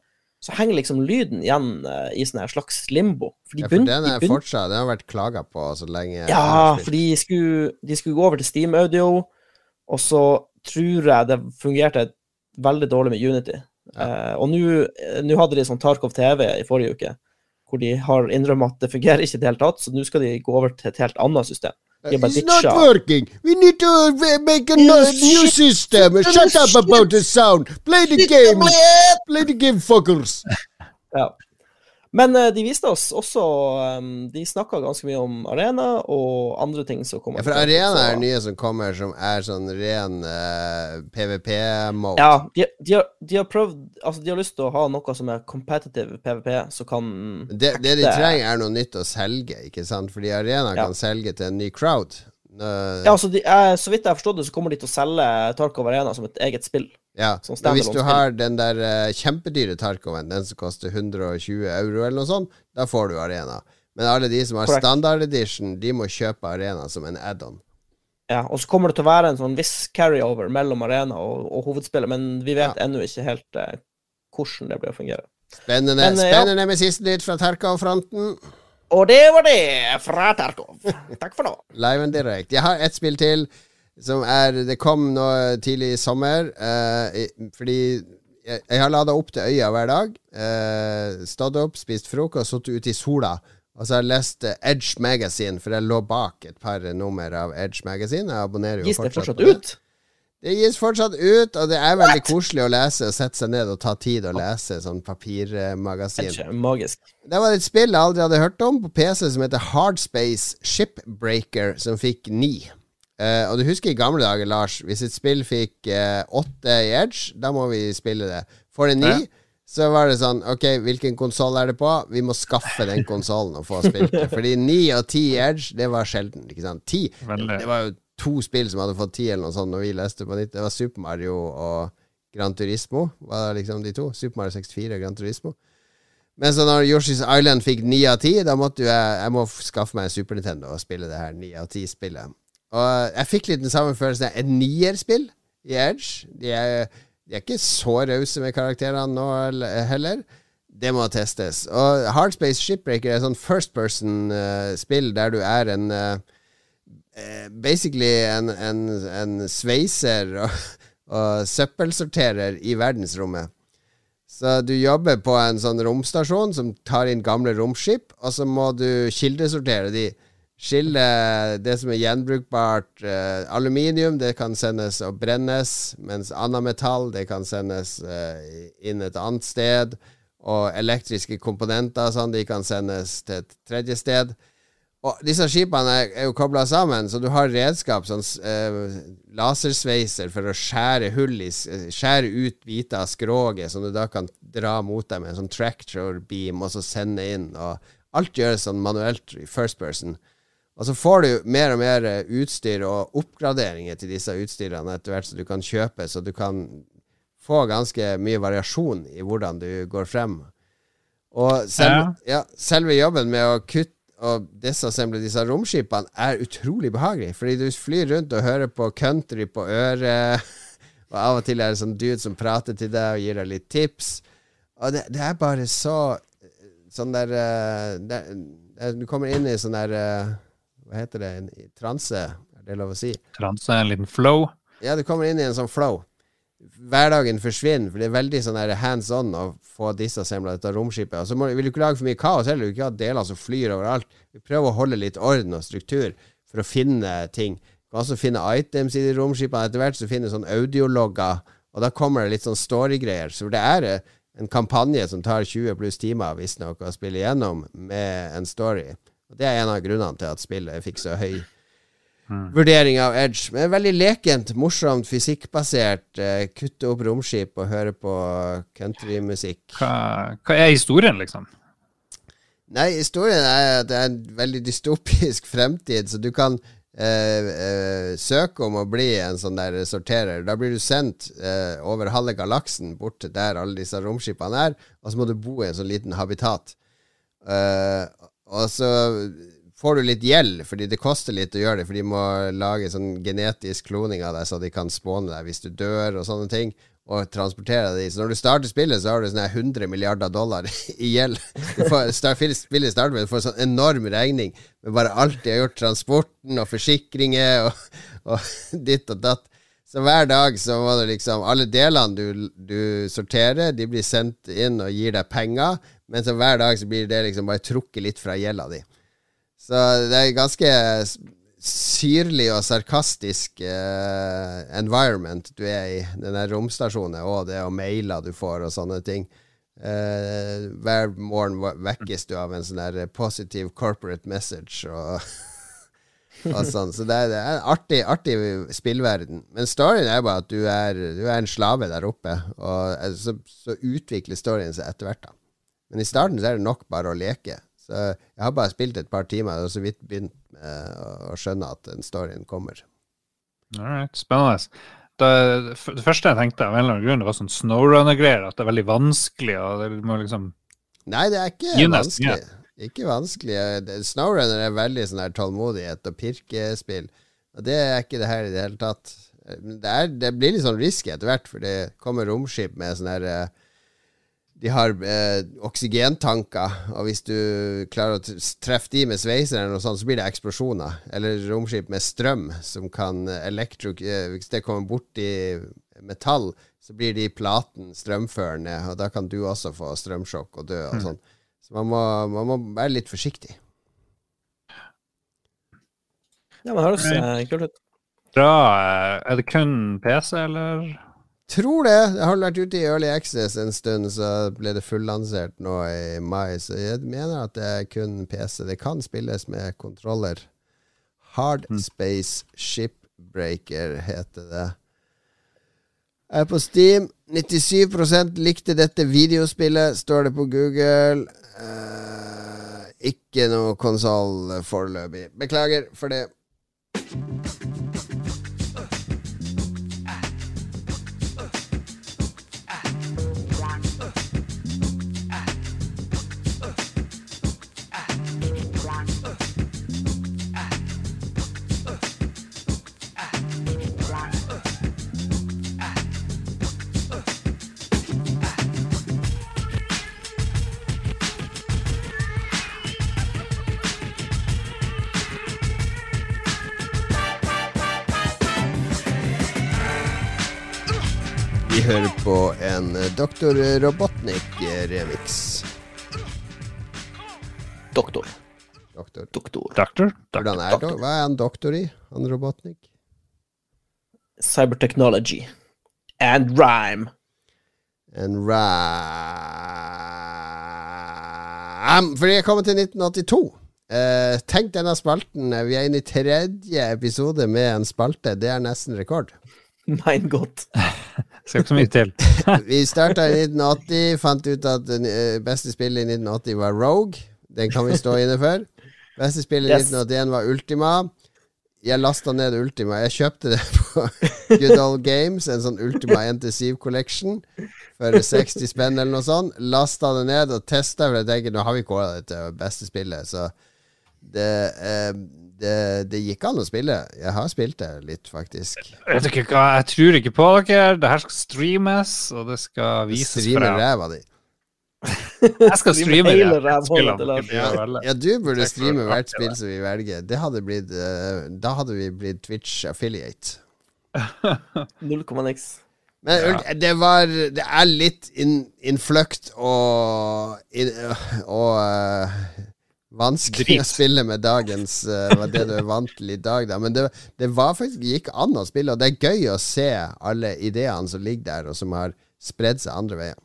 så henger liksom lyden igjen uh, i sånn her slags limbo. For, de ja, for bunn, den er de bunn... fortsatt, den har vært klaget på så lenge. Ja, for de skulle, de skulle gå over til Steam Audio, og så tror jeg det fungerte veldig dårlig med Unity. Ja. Uh, og nå hadde de sånn Tarkov T V i forrige uke, hvor de har innrømmet at det fungerer ikke i det hele tatt, så nå skal de gå over til et helt annet system. It's not working. We need to make a new system. Shut up about the sound. Play the game. Play the game, fuckers. Ja. Men uh, de viste oss også um, de snakket ganske mye om Arena og andre ting som kommer. Ja, for Arena er nye som kommer, som er sånn ren uh, PvP-mode. Ja, de, de, har, de har prøvd, altså de har lyst til å ha noe som er competitive PvP, så kan det, det de trenger er noe nytt å selge, ikke sant? Fordi Arena ja. Kan selge til en ny crowd. Uh, ja, altså de, eh, så vidt jeg har forstått det, så kommer de til å selge Tarkov Arena som et eget spill. Ja, men hvis du har den der uh, kjempedyre Tarkoven, den som koster hundre og tjue euro eller noe sånt, da får du Arena. Men alle de som har Correct. Standard edition, de må kjøpe Arena som en add-on. Ja, og så kommer det til å være en sånn viss carryover mellom Arena og, og hovedspillet, men vi vet ja. Ennå ikke helt uh, hvordan det blir å fungere. Spennende, men, uh, spennende ja. Med siste nytt fra Tarkov-fronten. Og det var det fra Tarkov. Takk for nå. Live and direct. Jeg har ett spill til som er, det kom nå tidlig i sommer, eh, fordi jeg, jeg har ladet opp til øya hver dag, eh, stått opp, spist frokost, suttet ute i sola, og så har jeg lest Edge Magazine, for jeg lå bak et par nummer av Edge Magazine. Jeg abonnerer jo fortsatt. Gis det fortsatt ut? Det. det gis fortsatt ut, og det er veldig What? Koselig å lese, og sette seg ned og ta tid å lese sånn papirmagasin. Edge er magisk. Det var et spill jeg aldri hadde hørt om på P C som heter Hardspace Shipbreaker, som fikk ni. Uh, og du husker i gamle dager, Lars, hvis et spill fikk uh, åtte i Edge, da må vi spille det. For en ni, ja. Så var det sånn, ok, hvilken konsol er det på? Vi må skaffe den konsolen og få spilt det. Fordi ni og ti i Edge, det var sjelden, ikke sant? ti, det var jo to spill som hadde fått ti eller noe sånt når vi leste på nytt. Det var Super Mario og Gran Turismo, var det liksom de to. Super Mario sekstifire og Gran Turismo. Men så når Yoshi's Island fikk ni av ti, da måtte jeg, jeg må skaffe meg en Super Nintendo og spille det her ni av ti-spillet. Og jeg fikk litt den samme følelsen. Et nierspill i Edge. De er, de er ikke så rause med karakterene nå heller. Det må testes. Og Hard Space Shipbreaker er sånn first person-spill uh, der du er en uh, basically en, en, en sveiser og, og søppelsorterer i verdensrommet. Så du jobber på en sånn romstasjon som tar inn gamle romskip, og så må du kildesortere de. Skille det som er gjenbrukbart uh, aluminium, det kan sendes og brennes, mens annet metall, det kan sendes uh, inn et annet sted, og elektriske komponenter, sånn, de kan sendes til et tredje sted. Og disse skipene er, er jo koblet sammen, så du har redskap, sånn uh, lasersveiser for å skjære hull i, skjære ut biter av skroget, som du da kan dra mot deg med en sånn tractor beam, og så sende inn, og alt gjøres sånn manuelt i first person. Og så får du mer og mer utstyr og oppgraderinger til disse utstyrene etter hvert, så du kan kjøpe, så du kan få ganske mye variasjon i hvordan du går frem. Og selv, ja, selve jobben med å kutte og disassemble disse romskipene er utrolig behagelig, fordi du flyr rundt og hører på country på øret, og av og til er det sånn dude som prater til deg og gir deg litt tips, og det, det er bare så sånn der, der, der du kommer inn i sånn der hva heter det, en transe, er det lov å si? Transe, en liten flow? Ja, du kommer inn i en sånn flow. Hverdagen forsvinner, for det er veldig sånn her hands-on å få disassemblet dette romskipet. Og så må, vil du ikke lage for mye kaos heller, du vil ikke ha deler som flyr overalt. Vi prøver å holde litt orden og struktur for å finne ting. Du kan også finne items i de romskipene. Etter hvert så finner du sånn audiologger, og da kommer det litt sånn story-greier. Så det er en kampanje som tar tjue pluss timer, hvis noe å spille igjennom med en story. Og det er en av grunnene til at spillet fikk så høy Hmm. vurdering av Edge, men veldig lekent, morsomt, fysikkbasert, eh, kutte opp romskip og høre på countrymusikk. Hva, hva er historien, liksom? Nei, historien er at det er en veldig dystopisk fremtid, så du kan eh, eh, søke om å bli en sånn der sorterer. Da blir du sendt eh, over halve galaksen bort til der alle disse romskipene er, og så må du bo i en sånn liten habitat. Eh, og så får du litt gjeld, fordi det koster litt å gjøre det, for de må lage sånn genetisk kloning av deg, så de kan spåne deg hvis du dør og sånne ting, og transportere deg. Så når du starter spillet, så har du sånne hundre milliarder dollar i gjeld. Du får, start, spillet starter med, du får sånn enorm regning, med bare alt de har gjort, transporten og forsikringer, og, og ditt og datt. Så hver dag så må du liksom, alle delene du, du sorterer, de blir sendt inn og gir deg penger, men så hver dag så blir det liksom bare trukket litt fra gjelda di. Så det er ganske syrlig og sarkastisk uh, environment du er i, denne romstasjonen, og det og mailer du får og sånne ting. Uh, hver morgen vekkes du av en sånn der positive corporate message og, og sånn. Så det er, det er en artig, artig spillverden. Men storyen er bare at du er, du er en slave der oppe, og så, så utvikler storyen seg etter hvert da. Men i starten så er det nok bare å leke. Så jeg har bare spilt et par timer og så vidt begynt med å skjønne at den storyen kommer. Alright, spennende. Det, det første jeg tenkte av en eller annen grunn, det var sånn SnowRunner-greier, at det er veldig vanskelig, og det må liksom... Nei, det er ikke Gynnes, vanskelig. Ja. Ikke vanskelig. SnowRunner er veldig sånn her tålmodighet og pirkespill, og det er ikke det her i det hele tatt. Det, er, det blir litt sånn risky etter hvert, for det kommer romskip med sånn her... De har eh, oksygentanker, og hvis du klarer å treffe de med sveiser eller noe sånt, så blir det eksplosjoner. Eller romskip med strøm som kan elektro... Eh, hvis det kommer bort i metall, så blir de platen strømførende, og da kan du også få strømsjokk og dø og sånn. Så man må, man må være litt forsiktig. Ja, men høres uh, kult ut. Bra. Er det kun P C, eller... Tror det. Det har vært ute i Early Access en stund, så ble det fullansert nå i mai. Så jeg mener at det er kun P C. Det kan spilles med kontroller. Hard Space Shipbreaker heter det. Er på Steam. nittisju prosent likte dette videospillet, står det på Google. Uh, ikke noe konsol foreløpig. Beklager for det. Vi hører på en doktor Robotnik-remix. Doktor. Doktor. Doktor. Doktor? Hvordan er det? Hva er han doktor i, han Robotnik? Cybertechnology. And rhyme. And rhyme. Fordi jeg kommer til nitten åttito. Uh, tenk denne spalten. Vi er inne i tredje episode med en spalte. Det er nesten rekord. Mein godt. Skal ikke så mye til. Vi startet i nitten åtti, fant ut at det beste spillet i nitten åtti var Rogue. Den kan vi stå inne for. Beste spillet i yes. nitten åttien var Ultima. Jeg lastet ned Ultima. Jeg kjøpte det på Good Old Games, en sånn Ultima N T syv Collection for seksti spenn eller noe sånt. Lastet det ned og testet, for jeg tenker, nå har vi kåret det til beste spillet, så det, eh, det, det gikk an å spille. Jeg har spilt det litt, faktisk. Vet du ikke hva, jeg tror ikke på dere. Det her skal streames, og det skal vises Streamer frem. ræva di. Jeg skal streame det. Ja, ja, du burde streame hvert spill som vi velger. Det hadde blitt uh, da hadde vi blitt Twitch affiliate. null komma niks. Men ja. det var Det er litt in, innfløkt og in, og uh, vanskelig Drit. å spille med dagens uh, det du er vant til i dag, da. Men det, det var faktisk gikk an å spille, og det er gøy å se alle ideene som ligger der, og som har spredd seg andre veier.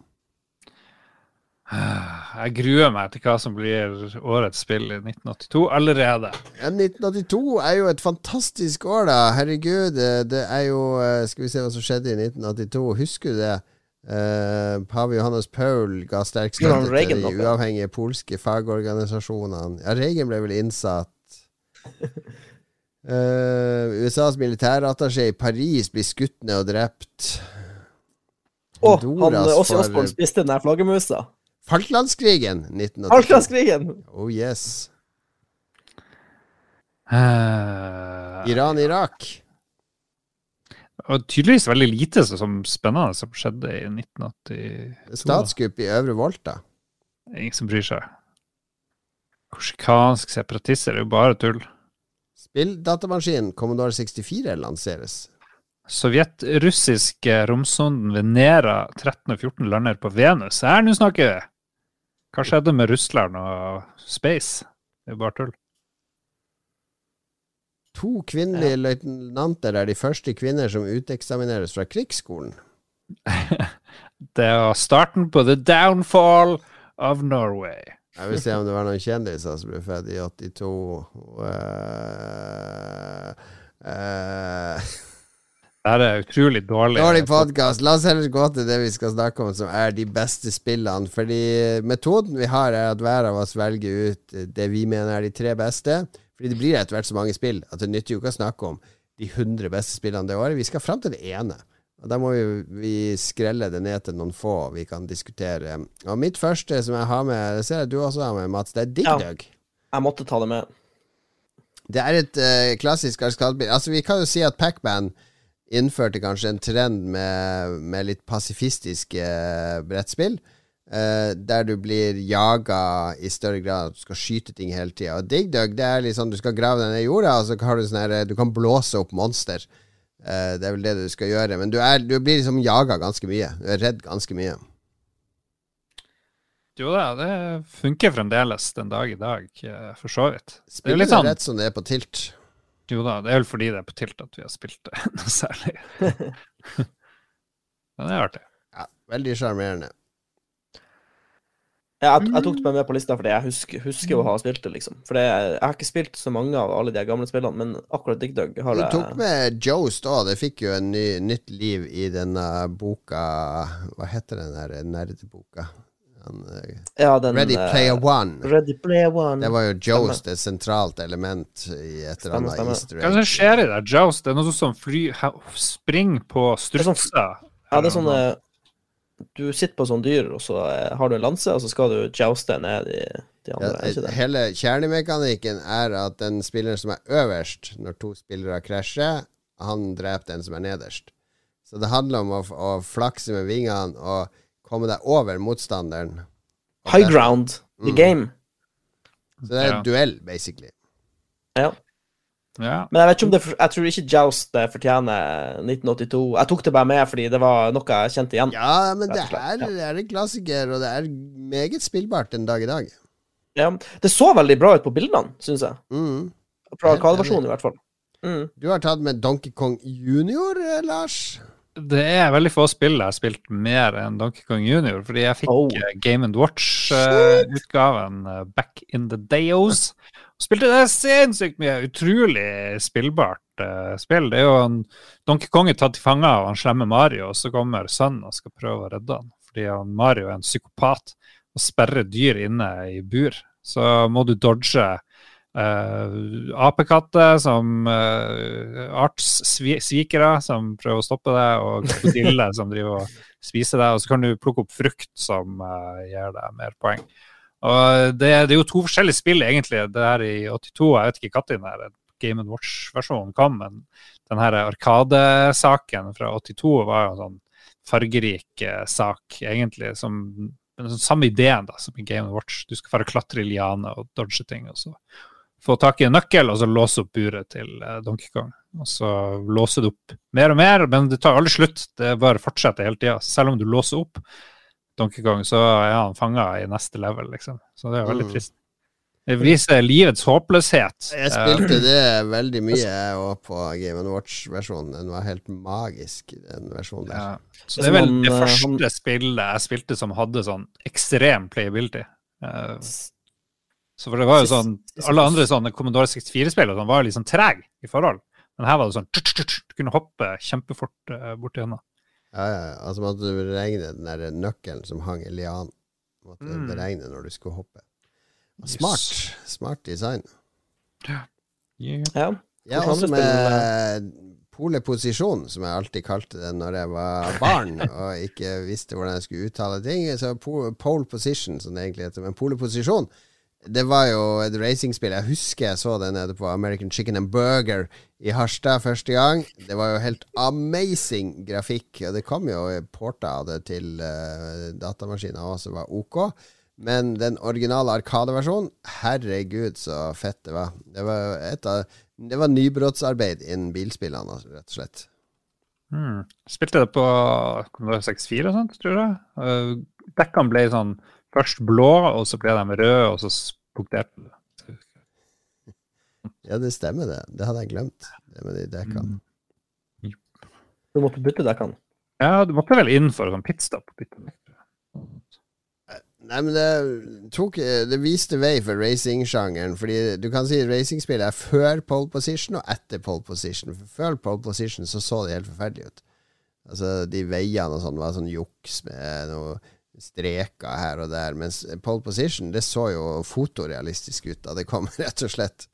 Jeg gruer meg til hva som blir årets spill i nitten åttito allerede. Ja, nitten åttito er jo et fantastisk år, da. Herregud, det er jo Skal vi se hva som skjedde i nitten åttito. Husker du det? Uh, Pave Johannes Paul ga sterk støtte til de uavhengige polske fagorganisasjonene. Ja, Reagan ble vel innsatt. uh, U S A's militærattaché i Paris blir skutt ned og drept. Å, oh, han Ossi Osborn spiste den der flaggermusa. Falklandskrigen nitten åttito. Falklandskrigen. Oh yes. uh, Iran-Irak. Og tydeligvis veldig lite som spennende som skjedde i nitten åttito. Statskupp i Øvre Volta. Ingen som bryr seg. Korsikansk separatister er jo bare tull. Spilldatamaskinen Commodore sekstifire lanseres. Sovjet-russiske romsonden Venera tretten og fjorten lander på Venus. Her, nå snakker vi. Hva skjedde med Russland og Space? Det er jo bare tull. To kvinnelige ja. løytnanter er de første kvinner som uteksamineres fra krigsskolen. Det var starten på the downfall of Norway. Jeg vil se om det var noen kjendiser som ble født i åttito. Uh, uh. Det er utrolig dårlig. Dårlig podcast. La oss heller gå til det vi skal snakke om, som er de beste spillene. Fordi metoden vi har er at hver av oss velger ut det vi mener er de tre beste. Fordi det blir etter hvert så mange spill at det nytter jo ikke å snakke om de hundre beste spillene det året. Vi skal frem til det ene. Og da må vi, vi skrelle det ned til noen få vi kan diskutere. Og mitt første som jeg har med, det ser jeg du også har med, Mats, det er Dig Dug. Ja, jeg måtte ta det med. Det er et uh, klassisk arkadespill. Altså, vi kan jo si at Pac-Man innførte kanskje en trend med, med litt pasifistiske uh, brettspill, uh, der du blir jaga i større grad, du skal skyte ting hele tiden. Og Dig Dug, det er litt sånn, du skal grave deg ned i jorda, og så har du sånn her, du kan blåse opp monster. Uh, det er vel det du skal gjøre, men du, er, du blir liksom jaga ganske mye. Du er redd ganske mye. Jo da, det funker fremdeles den dag i dag, for så vidt. Spiller det er litt sånn, rett som det er på tilt. Jo da, det er vel fordi det er på tilt at vi har spilt det noe særlig. Men det er artig. Ja, veldig charmerende. Ja, jeg, jeg tok det med på lista fordi jeg husker, husker å ha spilt det, liksom. For det, jeg har ikke spilt så mange av alle de gamle spillene, men akkurat Dig Dug har jeg... Du tok med Joust også, det fikk jo en ny, nytt liv i denne boka, hva heter den der nerdeboka? Han, ja, den, Ready Player One. Ready Player One. Det var jo Joust, et sentralt element i et eller annet easter egg. Hva som skjer i det? Joust, det er noe som fly, spring på strutsa. Ja, det er sånn, du sitter på sånn dyr, og så har du en lanse, og så skal du jouste ned i de andre. Ja, hele kjernemekanikken er at den spilleren som er øverst, når to spillere krasjer, han dreper den som er nederst. Så det handler om å, å flakse med vingene og komme deg over motstanderen. High ground, the mm. game. Så det er en ja. duell, basically. Ja. Ja. Men jeg vet ikke om det, jeg tror ikke Joust fortjener nitten åttito. Jeg tok det bare med fordi det var noe jeg kjente igjen. Ja, men det er, det er en klassiker, og det er meget spillbart en dag i dag. Ja, det så veldig bra ut på bildene, synes jeg. Mm. Fra arkadeversjonen i hvert fall. Mm. Du har tatt med Donkey Kong Junior, Lars? Det er veldig få spill jeg har spilt mer enn Donkey Kong Junior, fordi jeg fikk Oh. Game and Watch-utgaven uh, back in the days. Spilte det sinnssykt mye, utrolig spillbart uh, spill. Det er jo en Donkey Kong er tatt til fange av han slemme Mario, og så kommer sønnen og skal prøve å redde han. Fordi han, Mario er en psykopat og sperrer dyr inne i bur. Så må du dodge uh, apekatter som uh, artssvikere som prøver å stoppe det, og krokodiller som driver og spiser det, og så kan du plukke opp frukt som uh, gir deg mer poeng. Og det, det er jo to forskjellige spill egentlig, det her i åttito, jeg vet ikke hva den her Game and Watch-versjonen kom, men den her arkadesaken fra åttito var jo en sånn fargerik eh, sak egentlig, som en sånn samme ideen da, som i Game and Watch. Du skal bare klatre i liane og dodge ting, og så få tak i en nøkkel, og så låse opp buret til eh, Donkey Kong. Og så låser du opp mer og mer, men det tar aldri slutt, det bare fortsetter hele tiden, selv om du låser opp Donkey Kong, så er han fanget i neste level, liksom. Så det er veldig trist. Det viser livets håpløshet. Jeg spilte det veldig mye og på Game and Watch-versjonen. Den var helt magisk, den versjonen der. Ja. Så det er vel det første spillet jeg spilte som hadde sånn ekstrem playability. Uh, så for det var jo sånn, alle andre sånne Commodore sextifire-spill og sånn var litt sånn treg i forhold. Men her var det sånn, du kunne hoppe kjempefort uh, bort igjennom. Ja, ja, altså måtte du beregne den der nøkkelen som hang i lian. Måtte du mm. beregne når du skulle hoppe. Smart, yes. Smart design. Ja. Yeah. Ja. Ja, også med poleposisjon, som jeg alltid kalte det når jeg var barn, og ikke visste hvordan jeg skulle uttale ting. Så pole position, som det egentlig heter, men poleposisjon, det var jo et racingspill. Jeg husker jeg så den nede på American Chicken and Burger i Harstad første gang. Det var jo helt amazing grafikk, og det kom jo porta av det til uh, datamaskiner også, var ok. Men den originale arkadeversjonen, herregud så fett det var. Det var, et av, det var nybrottsarbeid innen bilspillene, rett og slett. Hmm. Spilte det på sekstifire og sånt, tror jeg. Uh, dekkene ble sånn først blå, og så ble de røde, og så punkterte det. Ja, det stemmer det. Det hadde jeg glemt, det med de dekkene. Mm. Du måtte bytte dekkene? Ja, du måtte vel inn for en sånn pitstop. Nei, men det, tok, det viste vei for racing-sjangeren, fordi du kan si racing-spill er før pole position og etter pole position. For før pole position så så det helt forferdelig ut. Altså, de veiene og sånn var sånn juks med noe streker her og der, mens pole position, det så jo fotorealistisk ut da det kom, rett og slett.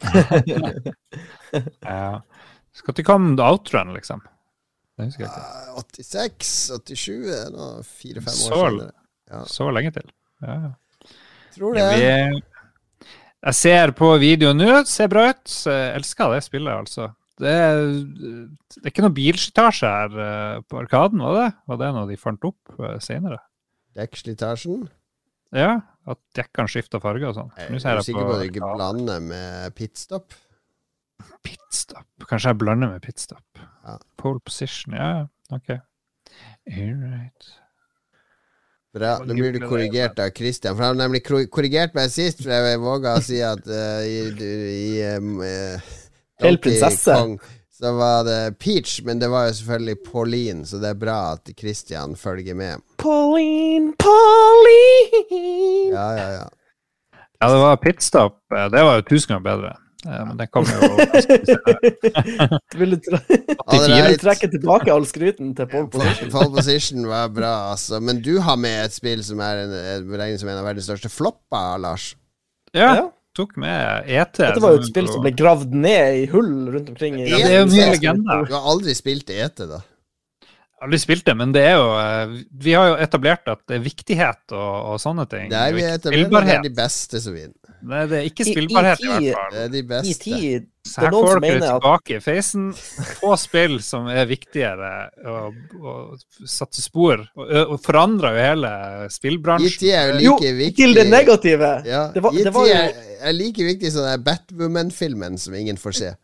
Ja. Skal ikke komme outrun, liksom? Det husker jeg ikke. Uh, åttiseks, åttisju, nå fire-fem år så, siden. Ja. Så lenge til. Ja. Tror det. Ja, vi, jeg ser på videoen nå, det ser bra ut, så jeg elsker det spillet, altså. Det er, det er ikke noe bilslitasje her uh, på arkaden, var det? Var det noe de fant opp uh, senere? Dekkslitasjen? Ja, at dekkene skifter farge og sånn. Jeg er sikker på at du ikke blander med pitstop. Pitstop. Kanskje jeg blander med pitstop. Ja. Pole position, ja, ok. Alright. Bra, nå blir du korrigert av Christian. For han har nemlig korrigert meg sist, for jeg våget å si at uh, i, i um, uh, Donkey prinsesse. Kong så var det Peach, men det var jo selvfølgelig Pauline, så det er bra at Christian følger med. Pauline, Pauline! Ja, ja, ja. Ja, det var pitstop. Det var jo tusen ganger bedre. Men det kom jo Vil du trekke tilbake all skryten til pole position? Pole position var bra, altså. Men du har med et spill som er en, beregnet som en av verdens største flopper, Lars. Ja, ja. Tok med E T. Dette var jo et spill som ble gravd ned i hull rundt omkring i... Ja, det er jo mye legender. Du har aldri spilt E T, da? Aldri spilt det, men det er jo... Vi har jo etablert at det er viktighet og, og sånne ting. Det er vi etablert, det er de beste som vinner. Nei, det er ikke spillbarhet i, i, i hvert fall. Det er de beste. I tid, så her får dere tilbake i feisen. Få spill som er viktigere og, og satte spor og, og forandrer jo hele spillbransjen. I tid er jo like jo, viktig. Til det negative. Ja, det var, I det var tid jo... er, er like viktig som den Batwoman-filmen som ingen får se.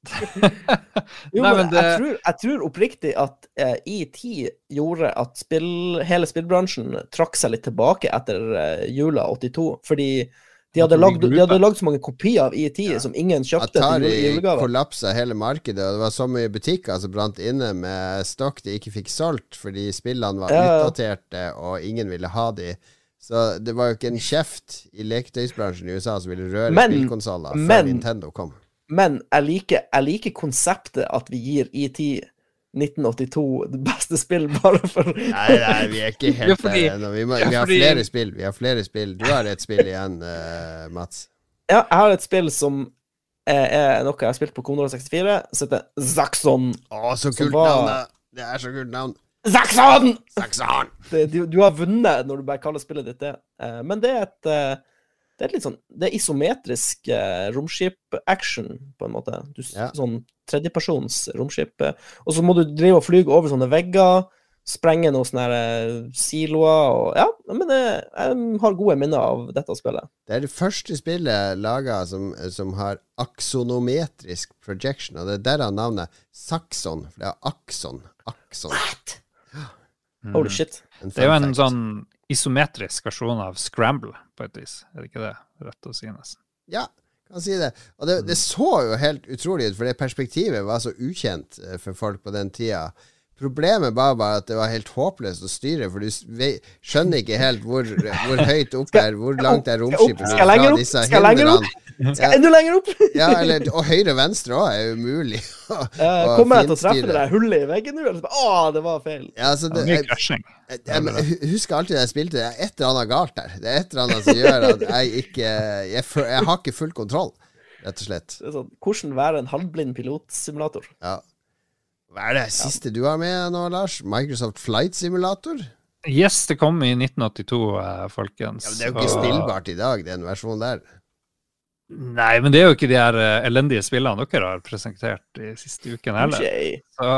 Jo, Nei, men men det- jeg, tror, jeg tror oppriktig at eh, E T gjorde at spill, hele spillbransjen trakk seg litt tilbake etter eh, jula åttito, fordi de hadde, At de lagd, de glupa. hadde lagd så mange kopier av E T som ingen kjøpte til jule- Atari julegave. kollapsa hele markedet, og det var så mye butikker som brant inne med stokk de ikke fikk solgt fordi spillene var Ja, ja. utdaterte og ingen ville ha de. Så det var jo ikke en kjeft i leketøysbransjen i U S A som ville røre Men- spillkonsoller før men- Nintendo kom. Men jeg liker, jeg liker konseptet at vi gir E T nitten åttito det beste spill bare for Nei, nei, vi er ikke Ja, helt fordi- der ennå. Vi, må- ja, vi har fordi- flere spill. Vi har flere spill. Du har et spill igjen, eh, Mats. Ja, jeg har et spill som er, er noe jeg har spilt på Commodore sekstifire, som heter Zaxxon. Å, så Som kult var- navn! da. Det er så kult navn. Zaxxon! Saxon! Det, du, du har vunnet når du bare kaller spillet ditt det. Eh, men det er et eh, Det er et litt sånn Det er isometrisk eh, romskip-action, på en måte. Du, s- Ja. Sånn tredjepersons romskip. eh, Og så må du drive og flyge over sånne vegger, sprenge noen sånne her, eh, siloer og Ja, men det, jeg har gode minner av dette spillet. Det er det første spillet laga som, som har aksonometrisk projection, og det er derav navnet Saxon, for det er akson. Akson. Holy shit. En Det er jo fun en fact. sånn isometrisk versjon av Scramble, på et vis. Er det ikke det rett å si nesten? Ja, kan si det. Og det, det så jo helt utrolig ut, for det perspektivet var så ukjent eh, for folk på den tida. Problemet bare var at det var helt håpløst å styre, for du s- vei- skjønner ikke helt hvor, hvor høyt opp er, hvor langt er romskipet Skal jeg lenger opp? disse Skal jeg lenger opp? hindrene. Skal jeg enda lenger opp? Ja, eller, og høyre og venstre òg er umulig. å- Eh, å kommer jeg til å treffe finstyre. det der hullet i veggen nå? Eller så bare, Å, det var feil. Ja, altså, Det det, er mye jeg, krasjing. jeg, jeg, jeg husker alltid da jeg spilte, det er et eller annet galt der. Det er et eller annet som gjør at jeg ikke Jeg, fø- jeg har ikke full kontroll, rett og slett. Det er sånn, hvordan være en halvblind pilotsimulator? Ja. Hva er det siste du har med nå, Lars? Microsoft Flight Simulator? Yes, det kom i nitten åttito, eh, folkens. Ja, men det er jo ikke Og- spillbart i dag, den versjonen der. Nei, men det er jo ikke de her eh, elendige spillene dere har presentert de siste ukene heller. Jay. Så,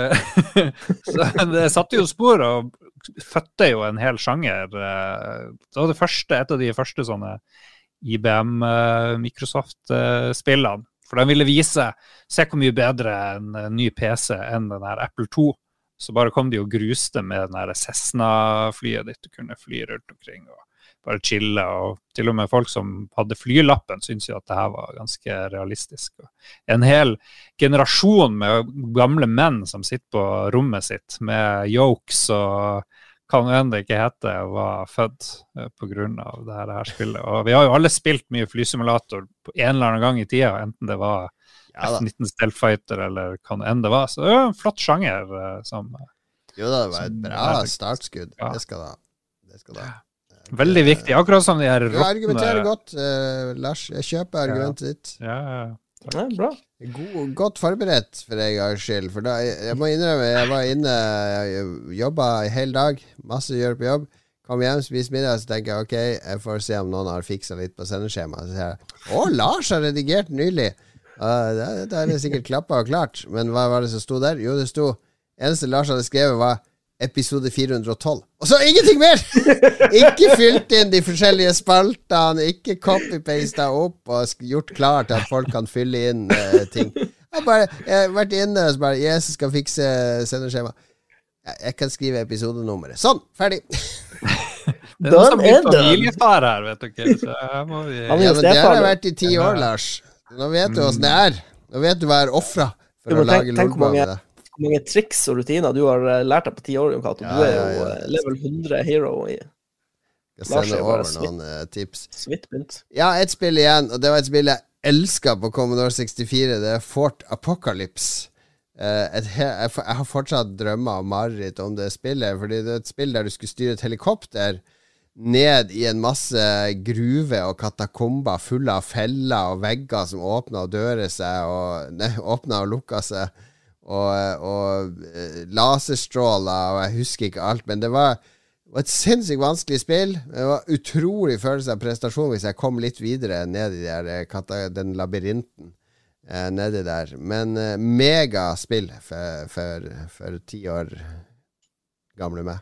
eh, så det satte jo spor og fødte jo en hel sjanger. eh, Det var det første, et av de første sånne I B M eh, Microsoft-spillene. For de ville vise, se hvor mye bedre en eh, ny P C enn den her Apple to. Så bare kom de og gruste med den her Cessna-flyet ditt. Du kunne fly rundt omkring og bare chille. Og til og med folk som hadde flylappen, syntes jo at det her var ganske realistisk. Og en hel generasjon med gamle menn som sitter på rommet sitt med yokes og hva nå enn det ikke heter, var født eh, på grunn av det her, det her spillet. Og vi har jo alle spilt mye flysimulator på en eller annen gang i tida, enten det var Ja da. F nitten Stealth Fighter eller hva nå enn det var. Så det er jo en flott sjanger eh, som Jo da, det var et Som bra er- startskudd. Ja. Det skal det ha. Det skal det ha. veldig viktig. Akkurat som de her Du argumenterer rottene. godt, eh, Lars. Jeg kjøper argumentet ditt. Ja, ja. Ja, bra. God, godt forberedt for en gangs skyld. For da, jeg, jeg må innrømme, jeg var inne Jeg jobba en hel dag. Masse å gjøre på jobb. Kom hjem, spiste middag, så tenker jeg ok, jeg får se om noen har fiksa litt på sendeskjemaet. Så sier jeg å, Lars har redigert nylig! Uh, det, det er det sikkert klappa og klart. Men hva var det som sto der? Jo, det sto eneste Lars hadde skrevet, var episode fire hundre og tolv. Og så ingenting mer! Ikke fylt inn de forskjellige spaltene, ikke copy-pasta opp og sk- gjort klar til at folk kan fylle inn eh, ting. Jeg, bare, jeg har vært inne og så bare Yes, skal fikse sendeskjema. Jeg, jeg kan skrive episodenummeret. Sånn! Ferdig! Det er noe som Done blir and done. familiefar her, vet dere. Så her må vi... Han er Ja, jo men det har stefar. jeg vært i ti år, Lars. Nå vet du åssen det er. Nå vet du hva jeg er ofra Du for må å lage tenk- tenk hvor lolbua mange- med det. Hvor mange triks og rutiner du har eh, lært deg på ti år, Jon Cato. Ja, Du er ja, jo ja. eh, level hundre hero i Jeg Lars skal er sende jo bare over noen eh, tips. så vidt begynt. Ja, ett spill igjen, og det var et spill jeg elska på Commodore sekstifire. Det er Fort Apocalypse. Eh, et he jeg, f- jeg har fortsatt drømmer og mareritt om det spillet, fordi det er et spill der du skulle styre et helikopter ned i en masse gruve og katakomber fulle av feller og vegger som åpna og dører seg, og nei, åpna og lukka seg, og, og eh, laserstråler, og jeg husker ikke alt, men det var det var et sinnssykt vanskelig spill. Det var utrolig følelse av prestasjon hvis jeg kom litt videre ned i der, eh, kata- den labyrinten eh, nedi der. Men eh, megaspill for, for, for ti år gamle meg.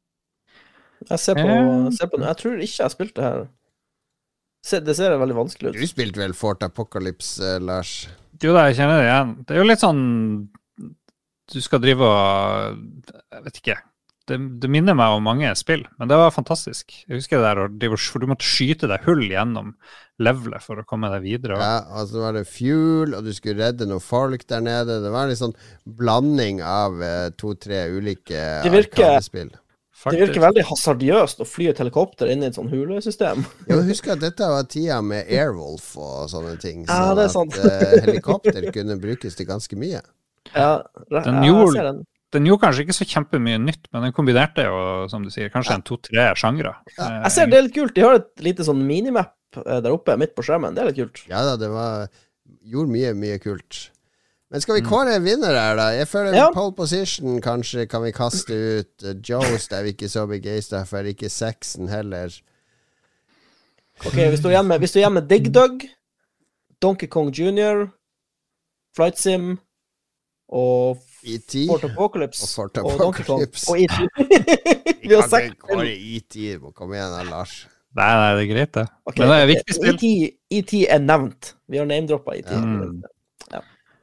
Jeg ser på, Eh. ser på Jeg tror ikke jeg har spilt det her. Se, det ser veldig vanskelig Du ut. spilte vel Fort Apocalypse, eh, Lars? Jo da, jeg kjenner det igjen. Det er jo litt sånn du skal drive og jeg vet ikke. Det, det minner meg om mange spill, men det var fantastisk. Jeg husker det der, for du måtte skyte deg hull gjennom levelet for å komme deg videre. Ja, og så var det fuel, og du skulle redde noen folk der nede. Det var en sånn blanding av eh, to-tre ulike arkadespill. Det virker veldig hasardiøst å fly et helikopter inn i et sånn hulesystem. Jeg husker at dette var tida med Airwolf og sånne ting. Så ja, det er sant. at eh, helikopter kunne brukes til ganske mye. Ja, den gjorde, den. den gjorde kanskje ikke så kjempemye nytt, men den kombinerte jo, som du sier, kanskje ja. en to-tre sjangre. Ja, jeg ser det er litt kult. De har et lite sånn minimap der oppe, midt på skjermen. Det er litt kult. Ja da, det var, gjorde mye, mye kult. Men skal vi kåre en vinner her da? Jeg føler ja. pole position kanskje kan vi kaste ut. uh, Joes er vi ikke så begeistret for, ikke sexen heller. Ok, vi står igjen med, vi står igjen med Dig Dug, Donkey Kong junior, Flight Sim, og E T Fort Apocalypse og Fort Apocalypse og, og E T Vi har sett kåre E T. Kom igjen da, Lars. Nei, nei, det er greit det. Okay, men det er viktig spill. E T er nevnt. Vi har name-droppet E T. Mm. Ja.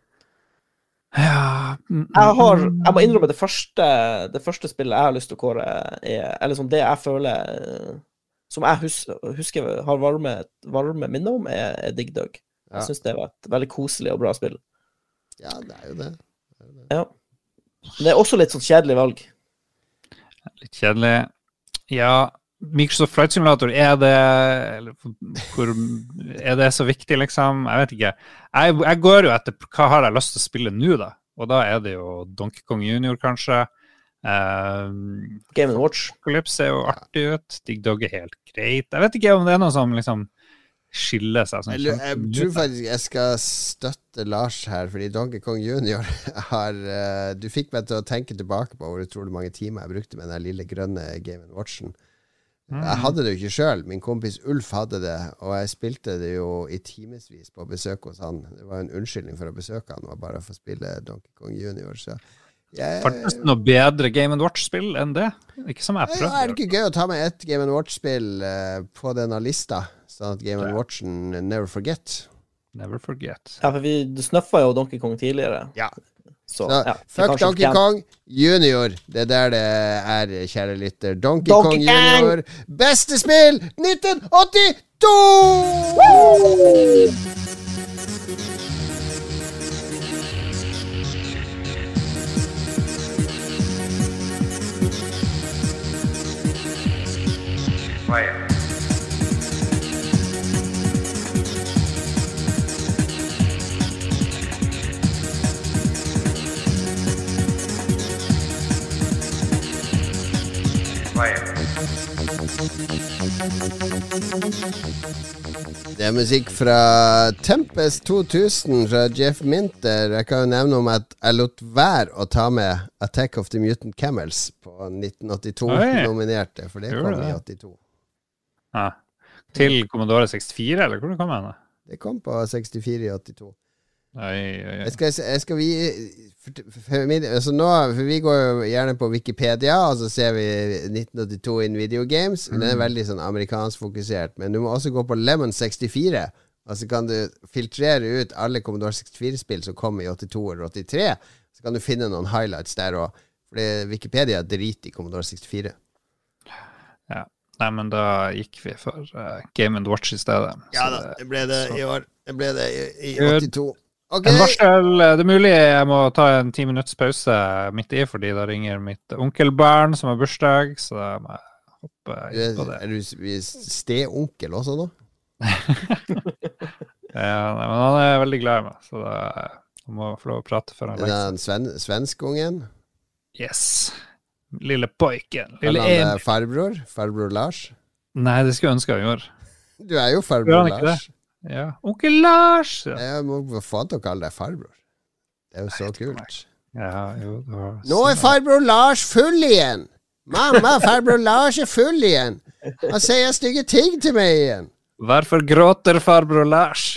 Ja. Jeg har, jeg må innrømme det første, det første spillet jeg har lyst til å kåre er, eller som det jeg føler, som jeg hus, husker har varme, varme minner om, er, er Dig Dug. Jeg ja. synes det var et veldig koselig og bra spill. Ja, det er jo det. Ja. Det er også litt sånn kjedelig valg. Litt kjedelig. Ja, Microsoft Flight Simulator, er det eller, hvor, er det så viktig, liksom? Jeg vet ikke. Jeg, jeg går jo etter hva har jeg lyst til å spille nå, da? Og da er det jo Donkey Kong junior, kanskje. Um, Game and Watch. Apocalypse ser jo artig ut. Dig Dug er helt greit. Jeg vet ikke om det er noe som liksom skille seg. Jeg, jeg tror faktisk jeg skal støtte Lars her, fordi Donkey Kong junior har uh, du fikk meg til å tenke tilbake på hvor utrolig mange timer jeg brukte med den lille grønne Game and Watchen. Mm. Jeg hadde det jo ikke selv. Min kompis Ulf hadde det, og jeg spilte det jo i timesvis på besøk hos han. Det var en unnskyldning for å besøke han, og bare for å spille Donkey Kong junior, så jeg... Faktisk noe bedre Game and Watch-spill enn det? Ikke som jeg prøvde. Ja, er det ikke gøy å ta med et Game and Watch-spill uh, på denne lista? Sånn at Game and Watchen never forget. Never forget. Ja, for vi snøffa jo Donkey Kong tidligere. Ja. Så, Så ja, fuck Donkey Kong junior. Det er der det er, kjære lytter. Donkey, Donkey Kong junior. Beste spill nitten åttito! Woo! Det er musikk fra Tempest to tusen fra Jeff Minter. Jeg kan jo nevne om at jeg lot være å ta med Attack of the Mutant Camels på nitten åttito nominerte, for det kom det. I åttito. Ja. Til Commodore sekstifire, eller hvor det kom det? Det kom på sekstifire i åttito. Oi, oi, oi. Jeg skal, jeg skal vi, for, for, altså nå, for vi går jo gjerne på Wikipedia, og så ser vi nitten åttito in video games. Mm. Den er veldig sånn amerikansk fokusert, men du må også gå på Lemon sekstifire, og så kan du filtrere ut alle Commodore sekstifire-spill som kom i åttito eller åttitre, så kan du finne noen highlights der også, for Wikipedia driter i Commodore sekstifire. Ja, nei, men da gikk vi for uh, Game and Watch i stedet. Ja da, det ble det så. I år. Det ble det i, i åttito. Okay. En varsel, det er mulig jeg må ta en ti minutts pause midt i, fordi da ringer mitt onkelbarn som har bursdag, så da må jeg hoppe inn på det. Er du steonkel også nå? Ja, nei, men han er veldig glad i meg, så da jeg må få lov å prate før han legger seg. Er det sven, svenskungen? Yes. Lille pojken. Lille er han farbror? Farbror Lars? Nei, det skulle jeg ønske han gjorde. Du er jo farbror Lars. Ja, onkel Lars. Ja. Jeg må få til å kalle deg farbror. Det er jo så kult. Ja, jo, det var nå er farbror Lars full igjen. Mamma, farbror Lars er full igjen. Han sier stygge ting til meg igjen. Hvorfor gråter farbror Lars?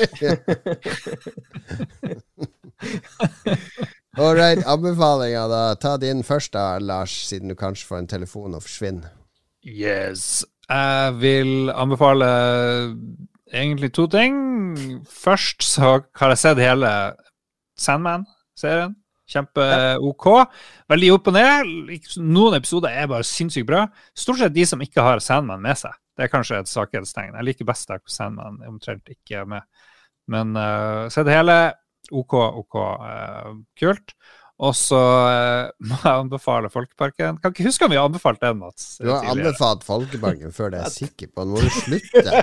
All right, anbefalinger da. Ta din først da, Lars, siden du kanskje får en telefon og forsvinner. Yes. Jeg vil anbefale egentlig to ting. Først så har jeg sett hele Sandman-serien. Kjempe-OK. Veldig opp og ned. Noen episoder er bare sinnssykt bra. Stort sett de som ikke har Sandman med seg. Det er kanskje et svakhetstegn. Jeg liker best der hvor Sandman omtrent ikke er med. Men uh, se det hele. OK, OK. Uh, kult. Og så uh, må jeg anbefale Folkeparken. Kan ikke huske om vi har anbefalt den, Mats. Du har anbefalt Folkeparken før det er sikker på. Nå må du slutte.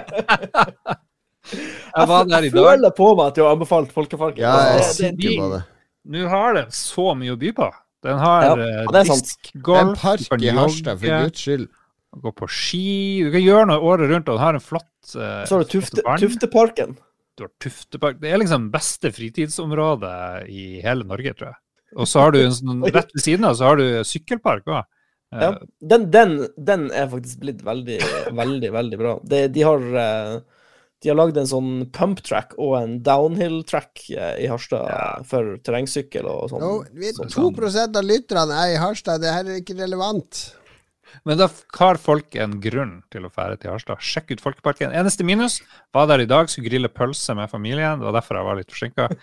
Jeg var der i dag. Jeg føler på meg at du har anbefalt Folkeparken. Ja, jeg er det, det, sikker på det. Nå har den så mye å by på. Den har Ja, uh, det er sant. diskgolf. En park i Harstad, for Guds skyld. Gå på ski. Du kan gjøre noe året rundt, og den har en flott uh, Så har du tufte, vann. Tufteparken. Du har Tuftepark. Det er liksom beste fritidsområde i hele Norge, tror jeg. Og så har du en sånn, rett ved siden av, så har du sykkelpark også. Ja, den, den, den er faktisk blitt veldig, veldig, veldig bra. De, de har, uh, de har lagd en sånn pump track og en downhill track uh, i Harstad Ja. for terrengsykkel og sånn. Jo, vi, sånn. to prosent av lytterne er i Harstad. Det her er ikke relevant. Men da har folk en grunn til å fære til Harstad. Sjekk ut Folkeparken. Eneste minus, var der i dag, skulle grille pølse med familien. Det var derfor jeg var litt forsinket.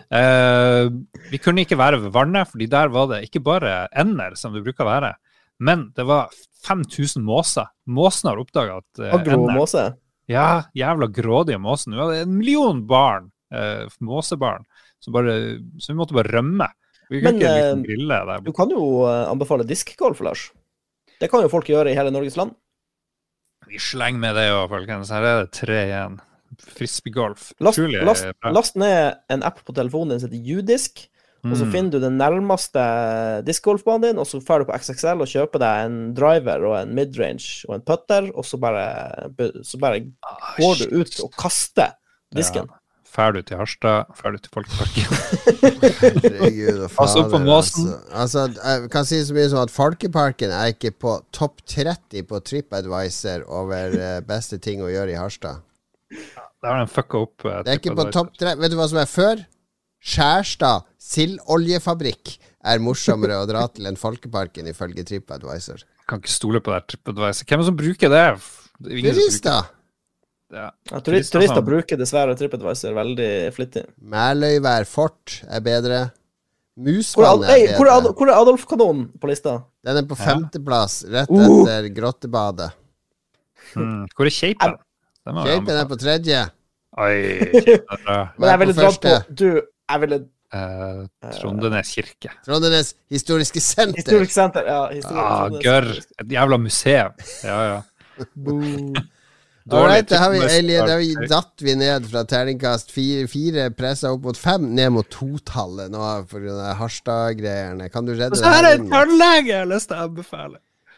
Eh, vi kunne ikke være ved vannet, fordi der var det ikke bare ender som det bruker å være, men det var fem tusen måser. Måsen har oppdaget at eh, Agro måse. Ja, jævla grådige måsen. Vi hadde en million barn, eh, måsebarn, så, bare, så vi måtte bare rømme. Vi kunne Men, ikke eh, liksom grille der. Du kan jo uh, anbefale diskgolf, Lars. Det kan jo folk gjøre i hele Norges land. Vi slenger med det jo, folkens. Her er det tre igjen. Frisbeegolf. Last, Utrolig last, bra. last ned en app på telefonen din som heter U-disk, og så Mm. finner du den nærmeste diskgolfbanen din, og så fer du på X X L og kjøper deg en driver og en midrange og en putter, og så bare, så bare Ah, går shit. du ut og kaster disken. Ja. Fær du til Harstad, fær du til Folkeparken. Herregud og Pass opp på fader, måsen. Altså. altså, jeg kan si så mye som at Folkeparken er ikke på topp tretti på TripAdvisor over eh, beste ting å gjøre i Harstad. Der har den fucka opp. eh, Det er ikke på TripAdvisor. topp tre. Vet du hva som er før? Skjærstad sildoljefabrikk er morsommere å dra til enn Folkeparken ifølge TripAdvisor. Kan ikke stole på det her TripAdvisor. Hvem er det som bruker det? Det er ingen som Turister! bruker- Ja. Ja, turist, turister bruker dessverre TripAdvisor veldig flittig. Mærløyvær fort er bedre. Hvor er, Musvann Ad- er Ei, hvor er, Ad- bedre. hvor er Adolf-kanonen på lista? Den er på Ja. femteplass, rett Uh. etter Grottebadet. Mm. Hvor er Kjeipen? Den må vi Kjeipen er anbefale. på tredje. Oi, Kjeipen er bra. Men jeg Hva er ville på dratt på første? Du, jeg ville Eh, Trondenes kirke. Trondenes historiske senter. Historisk senter. Ja, historisk Ah, Trondenes gørr. historisk- Et jævla museum. Ja, ja. Boo. Alright, da har vi, Trondenes- Alien, da har vi datt vi ned fra terningkast fire, fire pressa opp mot fem, ned mot totallet nå for grunn av Harstad-greiene. Kan du redde Og det så her her er inn, en Mats? tannlege jeg har lyst til å anbefale.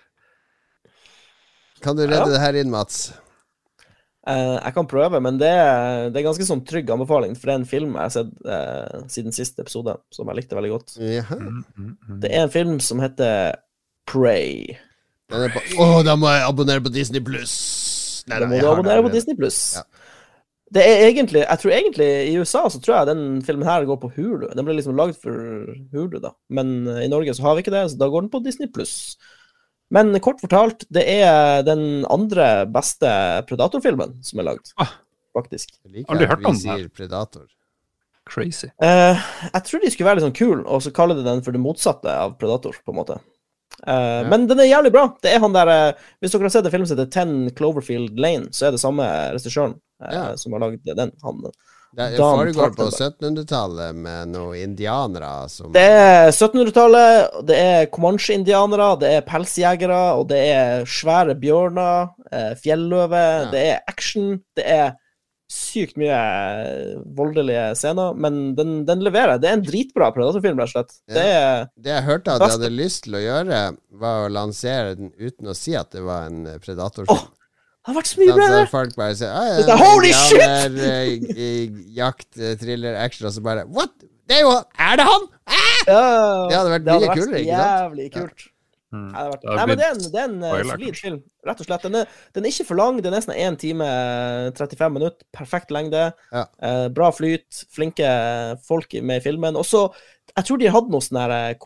Kan du redde Ja. det her inn, Mats? Eh, jeg kan prøve, men det er, det er ganske sånn trygg anbefaling, for det er en film jeg har sett eh, siden siste episode, som jeg likte veldig godt. Jaha. Mm, mm, mm. Det er en film som heter Prey. Den er på Å, da må jeg abonnere på Disney Pluss! Da må du abonnere på Disney Pluss. Ja. Det er egentlig, jeg tror egentlig i U S A så tror jeg den filmen her går på Hulu. Den ble liksom lagd for Hulu, da. Men eh, i Norge så har vi ikke det, så da går den på Disney Pluss. Men kort fortalt, det er den andre beste Predator-filmen som er lagd, Ah. faktisk. Jeg liker Aldri at hørt vi om den her. sier Predator. Crazy. Eh, jeg tror de skulle være litt sånn kul, og så kaller de den for det motsatte av Predator, på en måte. Eh, Ja. Men den er jævlig bra. Det er han der eh, Hvis dere har sett en film som heter Ten Cloverfield Lane, så er det samme regissøren eh, Ja. som har lagd den. Han. Det Dan foregår på Trachtenberg. syttenhundretallet med noen indianere som Det er syttenhundretallet, det er Comanche-indianere, det er pelsjegere, og det er svære bjørner, eh, fjelløve, Ja. det er action, det er sykt mye eh, voldelige scener, men den, den leverer. Det er en dritbra Predator-film, rett og slett. Ja. Det er Det jeg hørte at de Beste. hadde lyst til å gjøre, var å lansere den uten å si at det var en eh, Predator-film. Åh, det har vært så mye bra! Så det. folk bare sier ah, Det er holy shit! shit! Jakt, eh, thriller, action, og så bare What?! Det er jo Er det han?! Ja, Det hadde vært mye kulere, ikke sant? Jævlig kult. Mm. Det hadde vært... Det har Nei, men blitt det er en, det er en eh, spoiler, solid kanskje. film, rett og slett. Den er, den er ikke for lang, det er nesten én time trettifem minutter. Perfekt lengde. Ja. Eh, bra flyt, flinke folk med i filmen. Og så, jeg tror de hadde noen sånne her, eh,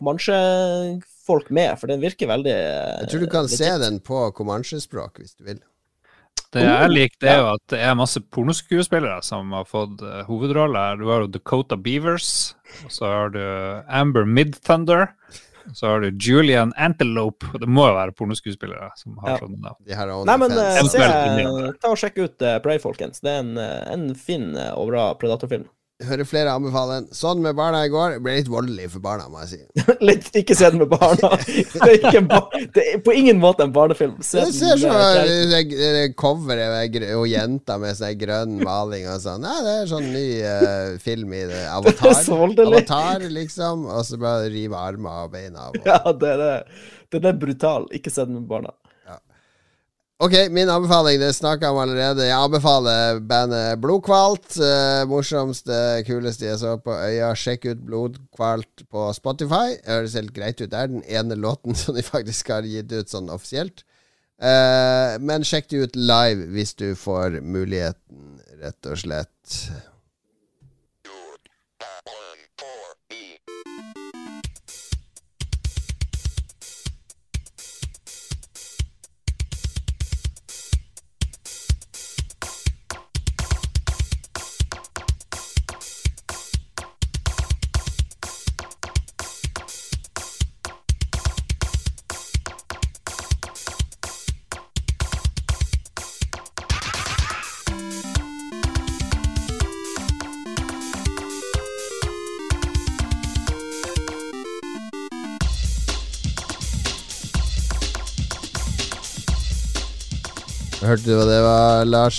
Comanche-folk med, for den virker veldig eh, Jeg tror du kan se legit. den på comanche-språk hvis du vil. Det jeg liker, det er jo at det er masse pornoskuespillere som har fått uh, hovedroller. Du har jo Dakota Beavers, og så har du Amber Midthunder, og så har du Julian Antelope. Det må jo være pornoskuespillere som har ja. sånne navn. Nei, men uh, se, ta og sjekk ut uh, Prey, folkens. Det er en, uh, en fin uh, og bra Predator-film. Hører flere anbefale sånn med barna i går. Det ble litt voldelig for barna, må jeg si. Litt ikke se den med barna. Det er, ikke ba det er på ingen måte en barnefilm. Se det ser så det coveret og jenta med sånn grønn maling og sånn. Nei, det er sånn ny uh, film i det. Avatar. Det Avatar, liksom. Og så bare rive armer og beina av. Og... Ja, det er det. Den er brutal. Ikke se den med barna. Ok, min anbefaling, det snakket jeg om allerede. Jeg anbefaler bandet Blodkvalt. Uh, morsomste, kuleste jeg så på øya. Sjekk ut Blodkvalt på Spotify. Det høres helt greit ut. Det er den ene låten som de faktisk har gitt ut sånn offisielt. Uh, men sjekk det ut live hvis du får muligheten, rett og slett. Hørte du hva det var, Lars?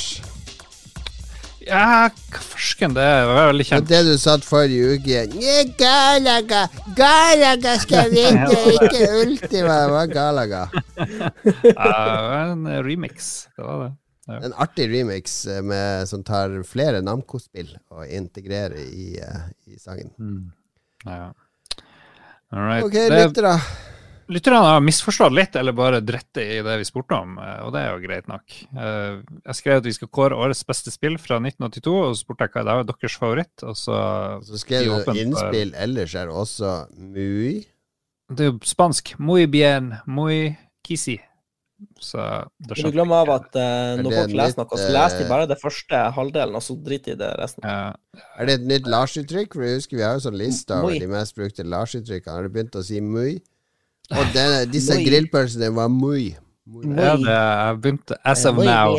Ja, hva farsken, det var veldig kjent. Det du satt forrige uke. Galaga, Galaga skal vite, ikke Ultima. Det var Galaga. Ja, en remix, det var det. Ja. En artig remix med, som tar flere Namco-spill og integrerer i, uh, i sangen. Mm. Ja. All right. Ok, lytter da. Lytterne har misforstått litt, eller bare drette i det vi spurte om, og det er jo greit nok. Jeg skrev at vi skal kåre årets beste spill fra nitten åttito, og så spurte jeg hva det var deres favoritt, og så... Så skrev du innspill, for... ellers er det også muy. Det er jo spansk. Muy bien, muy kisi. Så det skjønner. Du glemmer av at uh, når folk leser noe, så leser de bare det første halvdelen, og så driter de det resten. Ja. Er det et nytt Lars-uttrykk? For jeg husker vi har jo sånn liste over de mest brukte Lars-uttrykkene. Har du begynt å si muy? Og denne, disse grillpølsene var muy. muy. Ja, det har begynt as of now.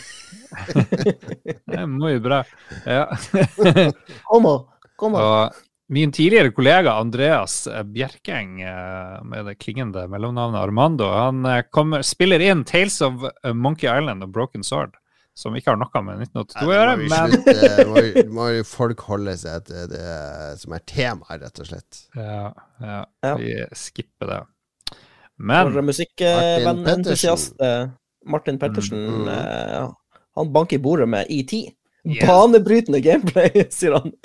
Det er muy bra. Ja. Kom on, kom on. Og min tidligere kollega Andreas Bjerkeng, med det klingende mellomnavnet Armando, han kommer, spiller inn Tales of Monkey Island og Broken Sword, som ikke har noe med nitten åttito å gjøre, men... Slutte, må, må jo folk holde seg til det som er tema, rett og slett. Ja, ja, ja. Vi skipper det. Men vår musikkvenn-entusiast Martin Pettersen, mm. uh, han banker i bordet med E T. Yeah. Banebrytende gameplay, sier han.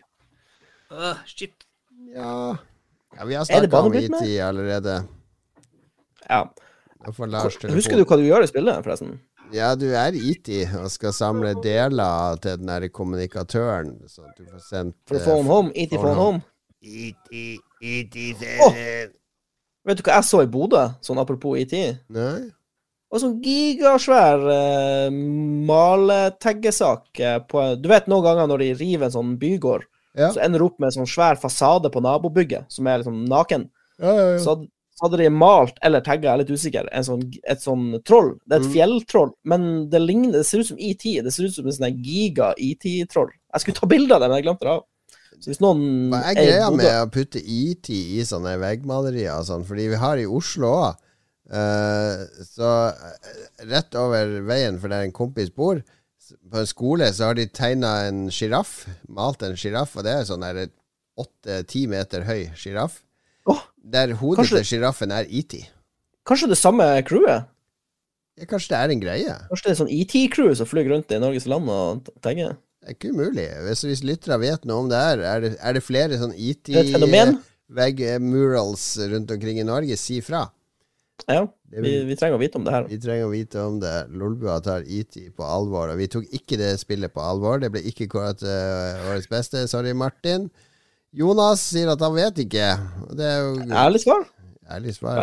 Uh, shit. Ja. Ja, vi har snakket om E T allerede. Ja. Husker du hva du gjør i spillet, forresten? Ja, du er E T og skal samle deler til den der kommunikatøren, så du får sendt... For å få den home, E T få den home. E T, E T, oh. Vet du hva jeg så i Bodø, sånn apropos E T? Nei. Og sånn gigasvær uh, maletaggesak uh, på, du vet noen ganger når de river en sånn bygård, ja. Så ender det opp med en sånn svær fasade på nabobygget, som er liksom naken. Ja, ja, ja. Så, så hadde de malt, eller tagget, jeg er litt usikker, en sånn, et sånn troll. Det er et mm. fjelltroll, men det ligner, det ser ut som E T, det ser ut som en sånn giga-E T-troll. Jeg skulle ta bilder av det, men jeg glemte det av. Så hvis noen Hva er greia med å putte E T i sånne veggmalerier og sånn? Fordi vi har i Oslo også, uh, så rett over veien, for der en kompis bor, på en skole så har de tegnet en giraff, malt en giraff, og det er sånn der åtte-ti meter høy giraff. Oh, der hodet kanskje, til giraffen er E T. Kanskje det samme crewet? Ja, kanskje det er en greie. Kanskje det er sånn E T-crew som flyr rundt i Norges land og tagger? Det er ikke umulig. Hvis, hvis lyttere vet noe om det her, er det, er det flere sånn E T-vegg-murals rundt omkring i Norge, si fra. Ja, vi, vi trenger å vite om det her. Vi trenger å vite om det. Lolbua tar E T på alvor, og vi tok ikke det spillet på alvor. Det ble ikke kåret uh, årets beste. Sorry, Martin. Jonas sier at han vet ikke. Det er jo... Ærlig svar. Ærlig svar. Vel.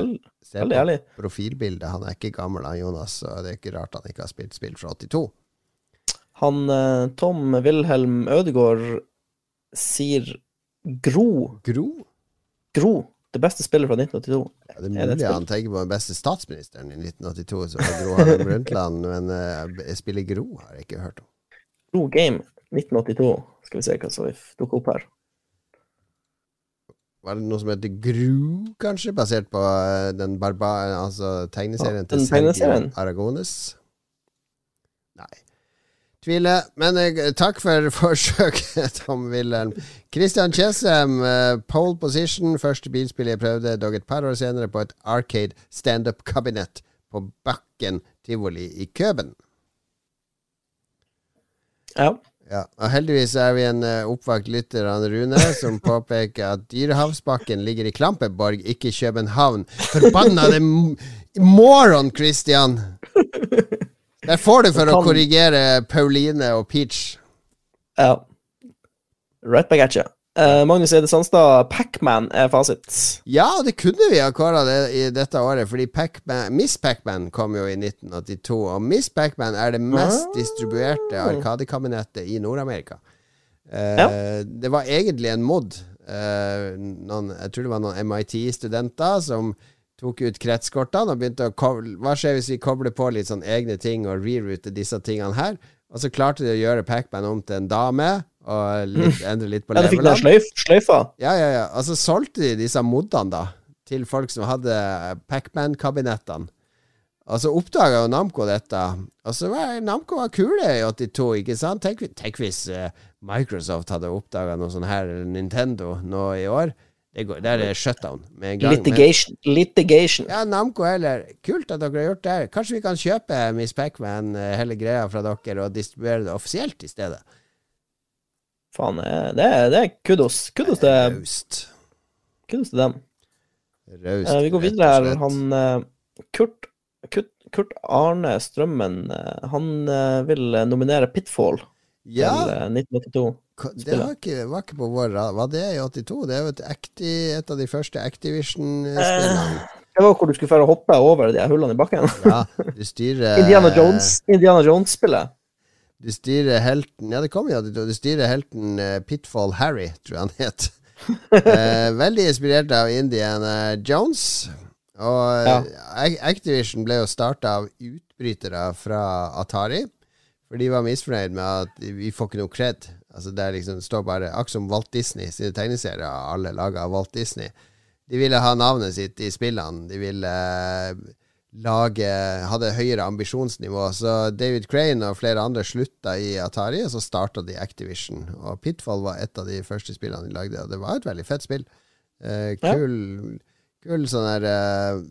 Se Veldig på ærlig. profilbildet. Han er ikke gammel, han Jonas, så det er ikke rart han ikke har spilt spill fra åttito. Han eh, Tom Wilhelm Ødegaard sier Gro. Gro? Gro. Det beste spillet fra nitten åttito. Ja, det er Er det mulig et spill? han tenker på den beste statsministeren i nitten åttito, som var Gro Harlem Brundtland, men uh, spillet Gro har jeg ikke hørt om. Gro Game nitten åttito. Skal vi se hva som dukker opp her. Var det noe som heter Gru, kanskje? Basert på uh, den barba... Altså tegneserien Ja, til den Sergio tegneserien. Aragones? Nei. Tviler. Men uh, takk for forsøket, Tom Wilhelm. Christian Chessem, uh, pole position. Første bilspill jeg prøvde, dog et par år senere på et arcade stand-up-kabinett på Bakken Tivoli i Køben. Ja. Ja, og heldigvis er vi en uh, oppvakt lytter av Rune som påpeker at Dyrehavsbakken ligger i Klampeborg, ikke København. Forbanna det moron, Christian! Der får du for å korrigere Pauline og Peach. Ja. Right back at you. Uh, Magnus Eide Sandstad, Pac-Man er fasit. Ja, det kunne vi ha kåret det i dette året, fordi Pac-Man, Miss Pac-Man kom jo i nitten åttito, og Miss Pac-Man er det mest Ah. distribuerte arkadekabinettet i Nord-Amerika. Uh, Ja. Det var egentlig en mod. Uh, noen, jeg tror det var noen M I T-studenter som tok ut kretskortene og begynte å koble, hva skjer hvis vi kobler på litt sånn egne ting og reroute disse tingene her, og så klarte de å gjøre Pac-Man om til en dame og litt, endre litt på Ja, du fikk den levelene. sløyf, sløyfa. Ja, ja, ja. Og så solgte de disse modene da til folk som hadde Pac-Man-kabinettene. Og så oppdaga jo Namco dette. Og så var Namco var kule i åttito, ikke sant? Tenk, tenk hvis uh, Microsoft hadde oppdaga noe sånn her, eller Nintendo, nå i år. Det går, der er shutdown med en gang. Litigation. Litigation. Men, ja, Namco heller. Kult at dere har gjort det her. Kanskje vi kan kjøpe Miss Pac-Man, uh, hele greia fra dere, og distribuere det offisielt i stedet. Faen, eh, det er, det er kudos. Kudos til, Raust. kudos til dem. Raust. Eh, vi går rett videre og her. slett. Han eh, Kurt, Kurt, Kurt Arne Strømmen, eh, han eh, vil eh, nominere Pitfall Ja. til eh, nitten åttito. Ko- Det var ikke, var ikke på vår rad. Var det i åttito? Det er jo et, Acti, et av de første Activision-spillene. Det var hvor du skulle få hoppe over de her hullene i bakken. Ja, du styrer Indiana Jones Indiana Jones-spillet. Du styrer helten Ja, det kom jo i åttito. Du styrer helten eh, Pitfall Harry, tror jeg han het. Eh, veldig inspirert av Indiana Jones. Og Ja. eh, Activision ble jo starta av utbrytere fra Atari. For de var misfornøyd med at vi får ikke noe cred. Altså det er liksom, det står bare akkurat som Walt Disney sine tegneserier, alle laga av Walt Disney. De ville ha navnet sitt i spillene. De ville eh, lage hadde høyere ambisjonsnivå. Så David Crane og flere andre slutta i Atari, og så starta de Activision. Og Pitfall var et av de første spillene de lagde, og det var et veldig fett spill. Eh, kul, kul sånn der eh,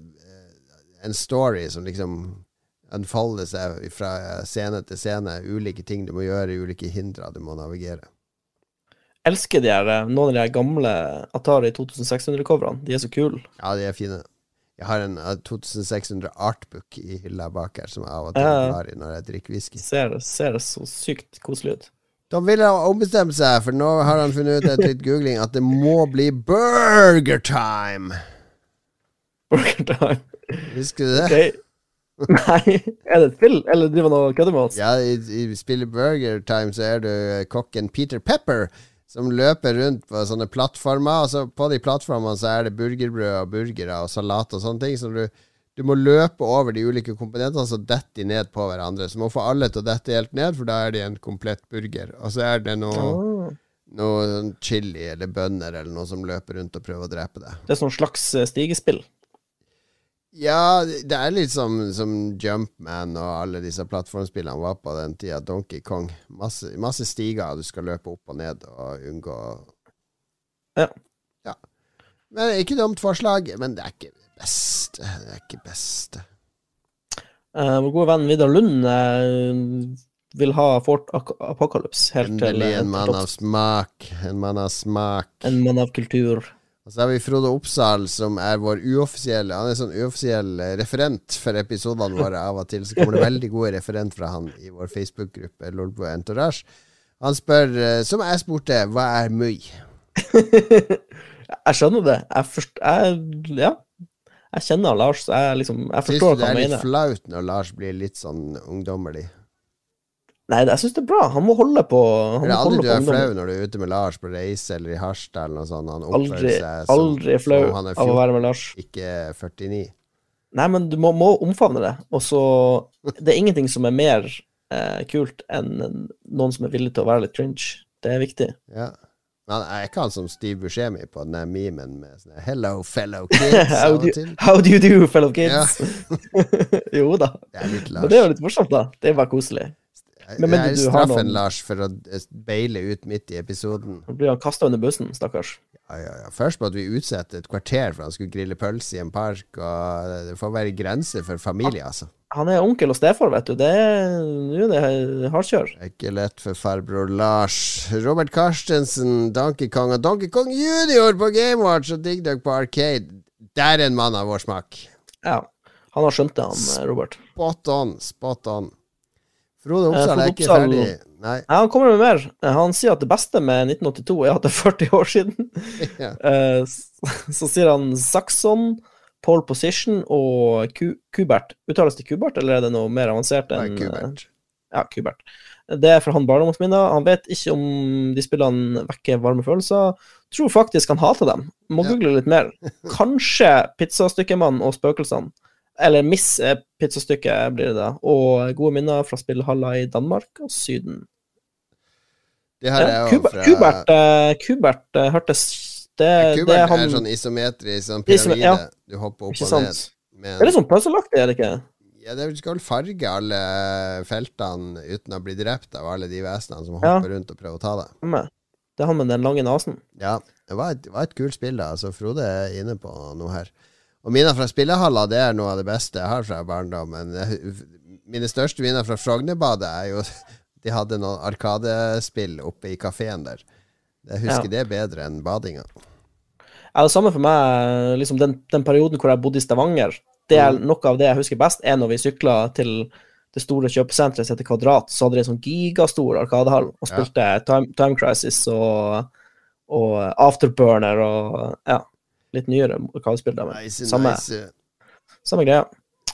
en story som liksom unfolder seg fra scene til scene. Ulike ting du må gjøre, ulike hindre du må navigere. Elsker de her, eh, noen av de her gamle Atari twenty-six hundred-coverne. De er så kule. Ja, de er fine. Jeg har en uh, twenty-six hundred artbook i hylla bak her, som jeg av og til Ja, ja. blar i når jeg drikker whisky. Ser, ser så sykt koselig ut. Da vil han ombestemme seg, for nå har han funnet ut etter litt googling at det må bli burger time. Burger time. Husker du det? Ok. Nei, er det et spill? Eller driver han og kødder med oss? Ja, i, i spillet Burger Time så er du kokken Peter Pepper, som løper rundt på sånne plattformer. Og så på de plattformene så er det burgerbrød og burgere og salat og sånne ting. Så du, du må løpe over de ulike komponentene, så detter de ned på hverandre. Så du må få alle til å dette helt ned, for da er de en komplett burger. Og så er det noe, Ah. noe sånn chili eller bønner eller noe som løper rundt og prøver å drepe deg. Det er sånn slags eh, stigespill. Ja, det er litt som, som Jumpman og alle disse plattformspillene var på den tida. Donkey Kong. Masse, masse stiger du skal løpe opp og ned og unngå. Ja. Ja. Men ikke dumt forslag, men det er ikke det beste. Det er ikke beste. Eh, vår gode venn Vidar Lund eh, vil ha Fort Ak- Apocalypse helt til Endelig eh, en mann til av topps. smak. En mann av smak. En mann av kultur. Og så har vi Frode Oppsal, som er vår uoffisielle Han er sånn uoffisiell eh, referent for episodene våre. Av og til så kommer det veldig gode referent fra han i vår Facebook-gruppe Lolbua Entourage. Han spør, eh, som jeg spurte, hva er møy? Jeg skjønner det. Jeg forst... Jeg, ja. jeg kjenner Lars, så jeg liksom Jeg Syns forstår du det hva er han litt mener. flaut når Lars blir litt sånn ungdommerlig? Nei, jeg syns det er bra. Han må holde på han Er det må aldri holde du på er ungdommen. flau når du er ute med Lars på reise eller i Harstad eller noe sånt? Han oppfører Aldri, seg som, aldri flau som han er av å fjorten, være med Lars. ikke førtini. Nei, men du må, må omfavne det. Og så Det er ingenting som er mer eh, kult enn noen som er villig til å være litt cringe. Det er viktig. Ja. Men han er ikke han som Steve Buscemi på den der memen med sånn Hello, fellow kids. how, av og do, til. how do you do, fellow kids? Ja. Jo da. Det er litt Men Lars. det er jo litt morsomt, da. Det er bare koselig. Men det mindre er du har straffen, noen- Lars, for å eh, beile ut midt i episoden. Nå blir han kasta under bussen, stakkars. Ja, ja, ja. Først måtte vi utsette et kvarter for han skulle grille pølse i en park, og det får være grenser for familie, altså. Han er onkel og stefar, vet du. Det er jo det er hardkjør. Det er ikke lett for farbror Lars. Robert Karstensen, Donkey Kong og Donkey Kong Junior på Game Watch og Dig Dug på Arcade. Der er en mann av vår smak. Ja. Han har skjønt det, han Robert. Spot on, spot on. Frode Eh, Oppsal Frode er ikke Oppsal- ferdig. Nei. Ja, han kommer med mer. Eh, Han sier at det beste med nitten åttito er at det er førti år siden. Ja. Eh, s- Så sier han Saxon, pole position og Ku- Kubert. Uttales det Kubert, eller er det noe mer avansert Nei, enn Kubert. eh, Ja, Kubert. Det er fra han barndomsminner. Han vet ikke om de spillene vekker varme følelser. Tror faktisk han hater dem. Må Ja. google litt mer. Kanskje Pizzastykkemann og Spøkelsene. Eller Miss eh, Pizzastykket blir det da. Og gode minner fra spillhaller i Danmark og Syden. Det her er Ja, jo Kubert, fra Kubert, eh, Kubert eh, hørtes det, Kubert det er er, han sånn isometrisk, sånn Isome- pyramide. ja. Du hopper opp Ikke og ned. sant? Men, Det er litt sånn puzzle-aktig, er det ikke? ja, det skal vel farge alle feltene uten å bli drept av alle de vesenene som Ja. hopper rundt og prøver å ta deg. Samme. Det er han med den lange nesen. Ja, det var et, det var et kult spill da. Altså, Frode er inne på noe her. Og minner fra spillehaller, det er noe av det beste jeg har fra barndommen. Mine største minner fra Frognerbadet er jo de hadde noen arkadespill oppe i kafeen der. Jeg husker Ja. det bedre enn badinga. Ja, det samme for meg, liksom den, den perioden hvor jeg bodde i Stavanger, det er Mm. noe av det jeg husker best, er når vi sykla til det store kjøpesenteret som heter Kvadrat, så hadde de en sånn gigastor arkadehall, og Ja. spilte Time, Time Crisis og, og Afterburner og ja, litt nyere arkadespill der. men Nice, Samme, nice. samme greia.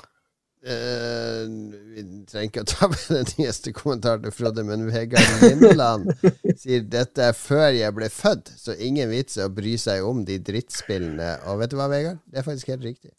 Eh, vi trenger ikke å ta med den nyeste kommentaren til Frode, men Vegard Lindeland sier dette er før jeg ble født, så ingen vits å bry seg om de drittspillene. Og vet du hva, Vegard? Det er faktisk helt riktig.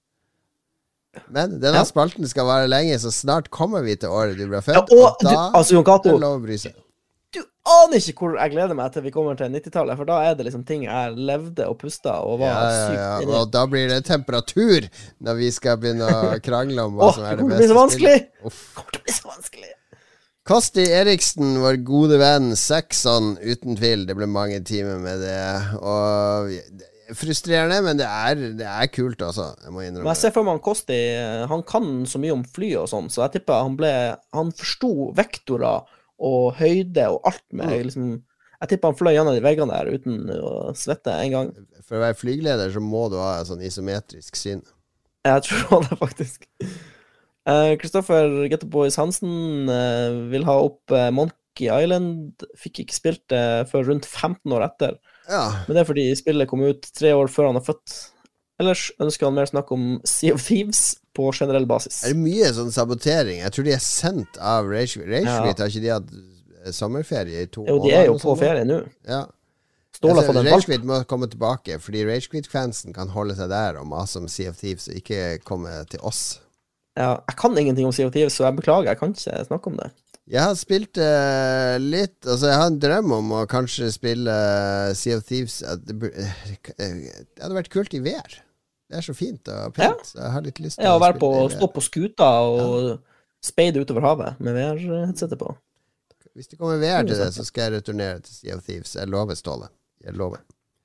Men denne Ja. spalten skal vare lenge, så snart kommer vi til året du ble født. Ja, og du, da altså, Jon er Cato, det lov å bry seg. du aner ikke hvor jeg gleder meg til vi kommer til nittitallet, for da er det liksom ting jeg levde og pusta og var Ja, ja, sykt ja. inni. Og da blir det temperatur når vi skal begynne å krangle om hva Åh, som det er det kommer til å beste bli så vanskelig! spillet. Uff. Det kommer til å bli så vanskelig! Kosti Eriksen, vår gode venn, Saxon, uten tvil. Det ble mange timer med det. Og det er frustrerende, men det er, det er kult også. Jeg må Men innrømme jeg ser for meg han Kosti, han kan så mye om fly og sånn, så jeg tipper han ble Han forsto vektorer og høyde og alt med Mm. liksom Jeg tipper han fløy gjennom de veggene der uten å svette en gang. For å være flygeleder så må du ha et sånn isometrisk syn. Jeg tror det, faktisk. Kristoffer uh, Gettoboys Hansen uh, vil ha opp uh, Monkey Island. Fikk ikke spilt det før rundt femten år etter. Ja. Men det er fordi spillet kom ut tre år før han er født. Ellers ønsker han mer snakk om Sea of Thieves på generell basis. Er det mye sånn sabotering? Jeg tror de er sendt av Rage Ragequit. Ja. Har ikke de hatt sommerferie i to Jo, år? de er jo eller på sånt? ferie nå. Ja. Ståle har fått en valp. Ragequit må komme tilbake, fordi Ragequit-fansen kan holde seg der og mase om Sea of Thieves og ikke komme til oss. Ja, jeg kan ingenting om Sea of Thieves, så jeg beklager, jeg kan ikke snakke om det. Jeg har spilt uh, litt Altså, jeg har en drøm om å kanskje spille uh, Sea of Thieves. At det, bur- uh, det hadde vært kult i V R. Det er så fint og pent. Ja. Så jeg har litt lyst til Ja, å være spille på, det i V R. stå på skuta og speide utover havet med V R-headsetet på. Hvis det kommer V R til det, så skal jeg returnere til Sea of Thieves. Jeg lover, Ståle. Jeg lover.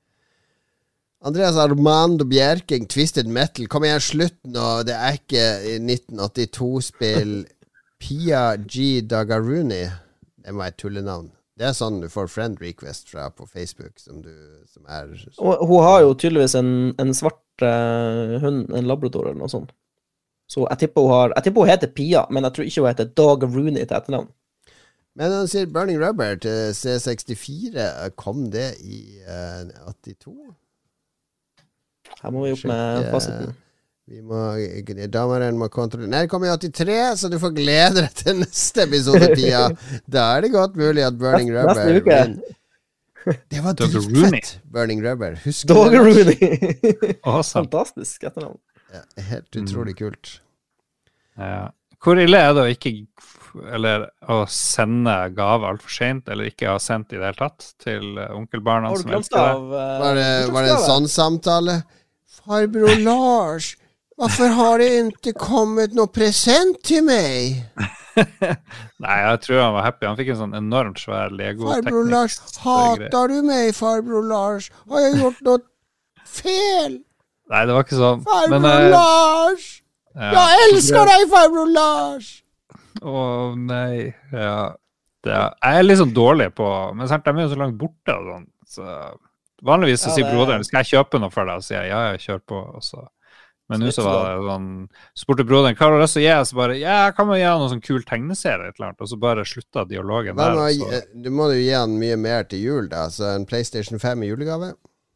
Andreas Armando Bjerking, Twisted Metal. Kom igjen, slutt nå. Det er ikke nitten åttito-spill. Pia G. Dagaruni. Det må være et tullenavn. Det er sånn du får friend request fra på Facebook, som du som er Og hun har jo tydeligvis en, en svart uh, hund, en labrador eller noe sånt. Så jeg tipper hun har Jeg tipper hun heter Pia, men jeg tror ikke hun heter Dog Rooney til etternavn. Men han sier Burning Rubber til C sekstifire. Kom det i uh, åttito? Her må vi opp med Sjekk, fasiten. Vi må, Dameren må kontrollere. Nei, det kommer i åttitre, så du får glede deg til neste episode, Pia. Da er det godt mulig at Burning Neste- neste Rubber uke. vinner. Det var Dogger Rooney. dritfett, Burning Rubber. Husker du Dogger det? Rooney. Awesome. Fantastisk etternavn. Ja, helt utrolig kult. Ja. Hvor ille er det å ikke Eller å sende gave altfor sent, eller ikke ha sendt i det hele tatt til uh, onkelbarna Har du som glemt elsker det? av uh, Var det, var det en sånn samtale? Farbror Lars, hvorfor har det ikke kommet noe present til meg? Nei, jeg tror han var happy. Han fikk en sånn enormt svær Lego-teknikk. Farbror Lars, hater du meg, farbror Lars? Har jeg gjort noe feil? Nei, det var ikke sånn. Farbror Men, eh, Lars! ja. Jeg elsker deg, farbror Lars! Å nei, ja. Det er, jeg er litt sånn dårlig på Men sant, de er jo så langt borte og sånn. Så vanligvis så Ja, sier det- broderen skal jeg kjøpe noe for deg, og så sier jeg ja, jeg kjør på. Og så. Men nå så var det sånn spurte broderen hva har du lyst til å gi, så bare ja, jeg kan jo gi han noe sånn kul tegneserie, et eller annet, og så bare slutta dialogen Hva der. med, og så- du må jo gi han mye mer til jul, da. Så en PlayStation fem i julegave.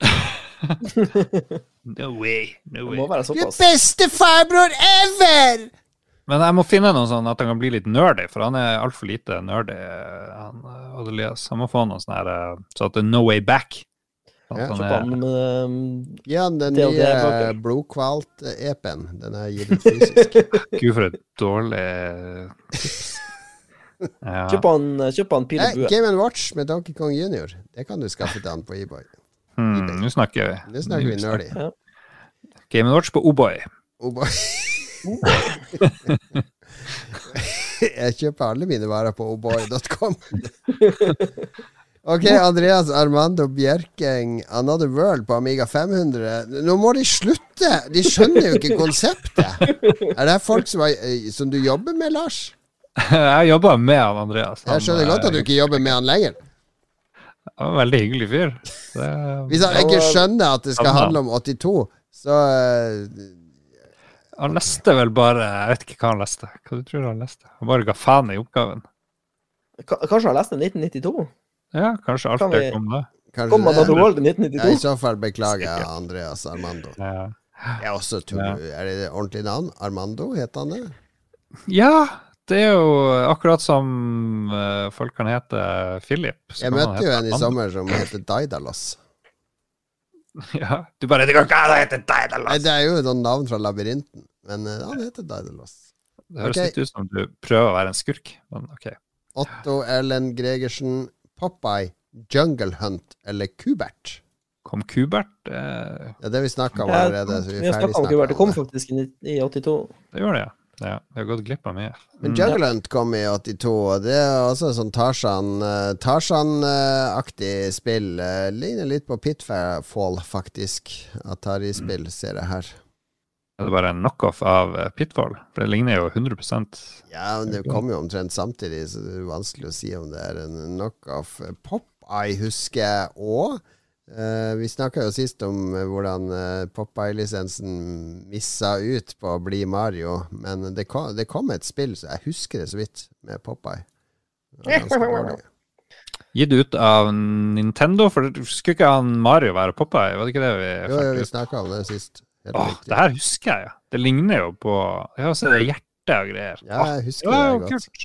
No way, no Det way. må være Du er såpass. beste farbror ever! Men jeg må finne noe sånn at han kan bli litt nerdy, for han er altfor lite nerdy, han eh, Odd Elias. Han må få noe sånn her eh, så at det er no way back. At Ja. han Kjøp er, han um, Gi han den D og nye D-bøker. blodkvalt-epen. Den er gitt ut fysisk. Gud, for et dårlig tips. Ja. Kjøp han, kjøp han pil Nei, og bue. Game and Watch med Donkey Kong junior. Det kan du skaffe til han på eBay. Hmm, nå snakker vi. Nå snakker vi nerdy. Game and Watch på Oboy. Oh boy. Jeg kjøper alle mine varer på oboy punktum com. Ok, Andreas Armando Bjerkeng, Another World på Amiga fem hundre. Nå må de slutte! De skjønner jo ikke konseptet. Er det folk som, er, som du jobber med, Lars? Jeg jobber med han Andreas. Han, Jeg skjønner godt at du ikke jobber med han lenger. Han var en veldig hyggelig fyr. Det, Hvis han ikke skjønner at det skal handle om åttito, så eh, han leste vel bare Jeg vet ikke hva han leste. Hva du tror han leste? Han bare ga faen i oppgaven. Ka- Kanskje han leste nitten nittito? Ja, kanskje alt Kan det vi- kom da. kanskje Kom han det. til World i nitten Ja, I nittito? så fall beklager jeg Sikkert. Andreas Armando. Ja. Jeg også tror, Ja. Er det det ordentlige navn? Armando, heter han det? ja, det er jo akkurat som eh, folk kan hete Philip. så Jeg kan han møtte jo hete en i Amanda. sommer som heter Daidalos. Ja, du bare Det går ikke an å hete Nei, Daedalus! det er jo et sånt navn fra labyrinten, men eh, han heter Daidalos. Det høres Ok. litt ut som du prøver å være en skurk, men ok. Otto Erlend Gregersen, Popeye, Jungle Hunt eller Kubert? Kom Kubert? Eh, Ja, det vi snakka om Ja, allerede. Så vi Vi er har ferdig snakket om Kubert. Det kom snakka om det. faktisk i, nitt- i åttito. det gjør det, ja. ja. Jeg har gått glipp av mye. Men Mm. Jungle Hunt kom i åttito, og det er også sånn Tarzan eh, Tarzan-aktig spill. Eh, ligner litt på Pitfall, faktisk. Atari-spill, ser jeg her. Er det bare en knockoff av eh, Pitfall? For det ligner jo hundre prosent. Ja, men det kom jo omtrent samtidig, så det er vanskelig å si om det er en knockoff. Popeye husker jeg òg. Uh, vi snakka jo sist om eh, hvordan uh, Popeye-lisensen missa ut på å bli Mario, men det kom, det kom et spill, så jeg husker det så vidt, med Popeye. Det var ganske dårlig. Gitt ut av Nintendo, for det skulle ikke han Mario være Popeye? Var det ikke det vi Jo, jo, vi fikk ut? snakka om det sist. Helt Åh, riktig. det her husker jeg, ja. Det ligner jo på Jeg har sett det hjertet og greier. Ja, jeg husker ja, det godt. kult.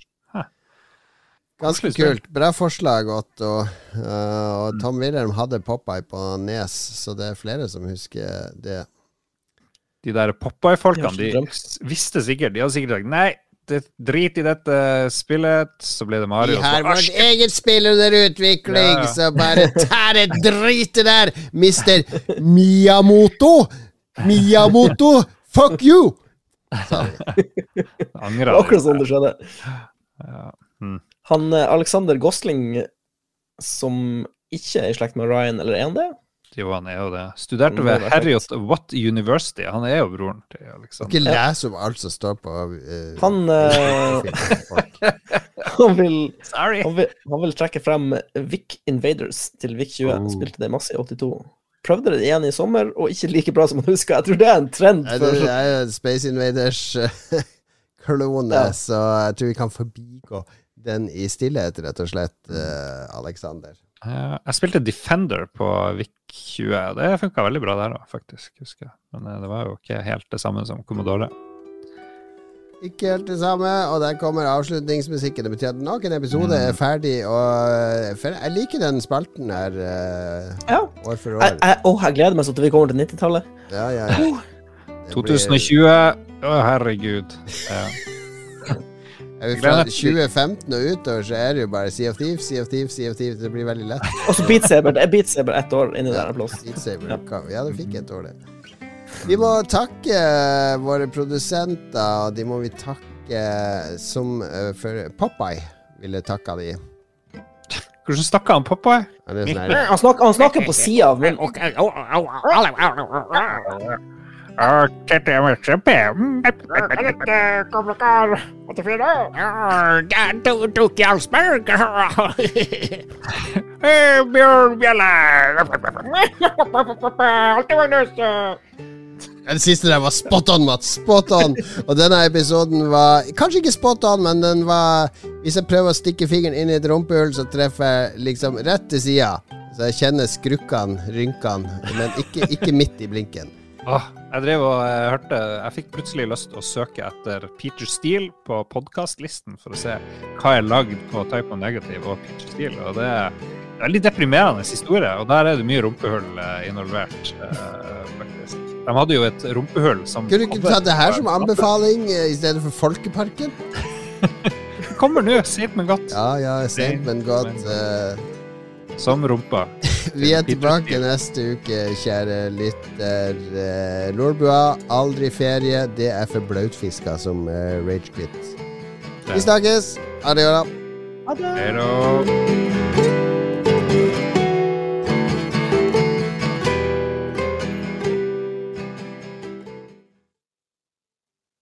Ganske koselig spill. kult. Bra forslag, Otto. Uh, og Tom Wilhelm hadde Popeye på Nes, så det er flere som husker det. De der Popeye-folkene, De de har så visste sikkert De hadde sikkert sagt nei, det, drit i dette spillet, så ble det Mario. Vi har så, vårt eget spill under utvikling, Ja, ja. så bare ta det dritet der, mister Miyamoto! Miyamoto, fuck you! Sa vi. Angrer Det var akkurat sånn det skjedde. Ja. Mm. Han eh, Alexander Gosling, som ikke er i slekt med Ryan, eller er han det? Jo, han er jo det. Studerte Det ved var perfekt. Harriot Watt University. Han er jo broren til Alexander. Ikke les om alt som står på uh, Han, eh, folk. han, vil, Sorry. han, vil, han vil trekke frem Vic Invaders til Vic tjue. Oh. Spilte det masse i åttito. Prøvde det igjen i sommer, og ikke like bra som man husker. Jeg tror det er en trend. Nei, For, det er jo Space Invaders-klone, Ja. så jeg tror vi kan forbigå den i stillhet, rett og slett, uh, Alexander. Uh, jeg spilte Defender på V I C tjue, og det funket veldig bra der da, faktisk, husker jeg. Men uh, det var jo ikke helt det samme som Commodore. Ikke helt det samme, og der kommer avslutningsmusikken. Det betyr at nok en episode mm. er ferdig, og jeg liker den spalten her uh, ja. år for år. Jeg, jeg, å, jeg gleder meg så til vi kommer til nittitallet. Ja, ja, ja. tjue tjue, å herregud. Ja. Fra tjue femten og utover så er det jo bare Sea of Thieves, Sea of Thieves, Sea of Thieves. Det blir veldig lett. Og så Beat Saber. Det er Beat Saber ett år inni der plass. Beat Saber. Ja. ja, det fikk et år det. Vi må takke våre produsenter, og de må vi takke som uh, for Popeye ville takka de. Hvordan snakker han Popeye? Han, sånn han, snakker, han snakker på siden av min. Uh, dette er mye kjempe. Du tok Jarlsberg. Bjørn Bjelle. Den siste der var spot on, Mats. Spot on. Og denne episoden var kanskje ikke spot on, men den var, hvis jeg prøver å stikke fingeren inn i et rumpehull, så treffer jeg liksom rett til siden. Så jeg kjenner skrukkene, rynkene, men ikke, ikke midt i blinken. Åh, jeg drev og jeg hørte, jeg fikk plutselig lyst til å søke etter Peter Steele på podcastlisten for å se hva jeg lagde på Type O Negative og Peter Steele, og det er en veldig deprimerende historie, og der er det mye rumpehull involvert, faktisk. De hadde jo et rumpehull som... Kunne du ikke ta det her som anbefaling i stedet for Folkeparken? Det kommer nå, sent men godt. Ja, ja, sent men godt. Uh... Som rumpa. Vi er tilbake neste uke, kjære lytter. Uh, Lolbua, aldri ferie. Det er for blautfiska som uh, Rage Quit. Vi snakkes. Ha det, da. Ha det. Hei da.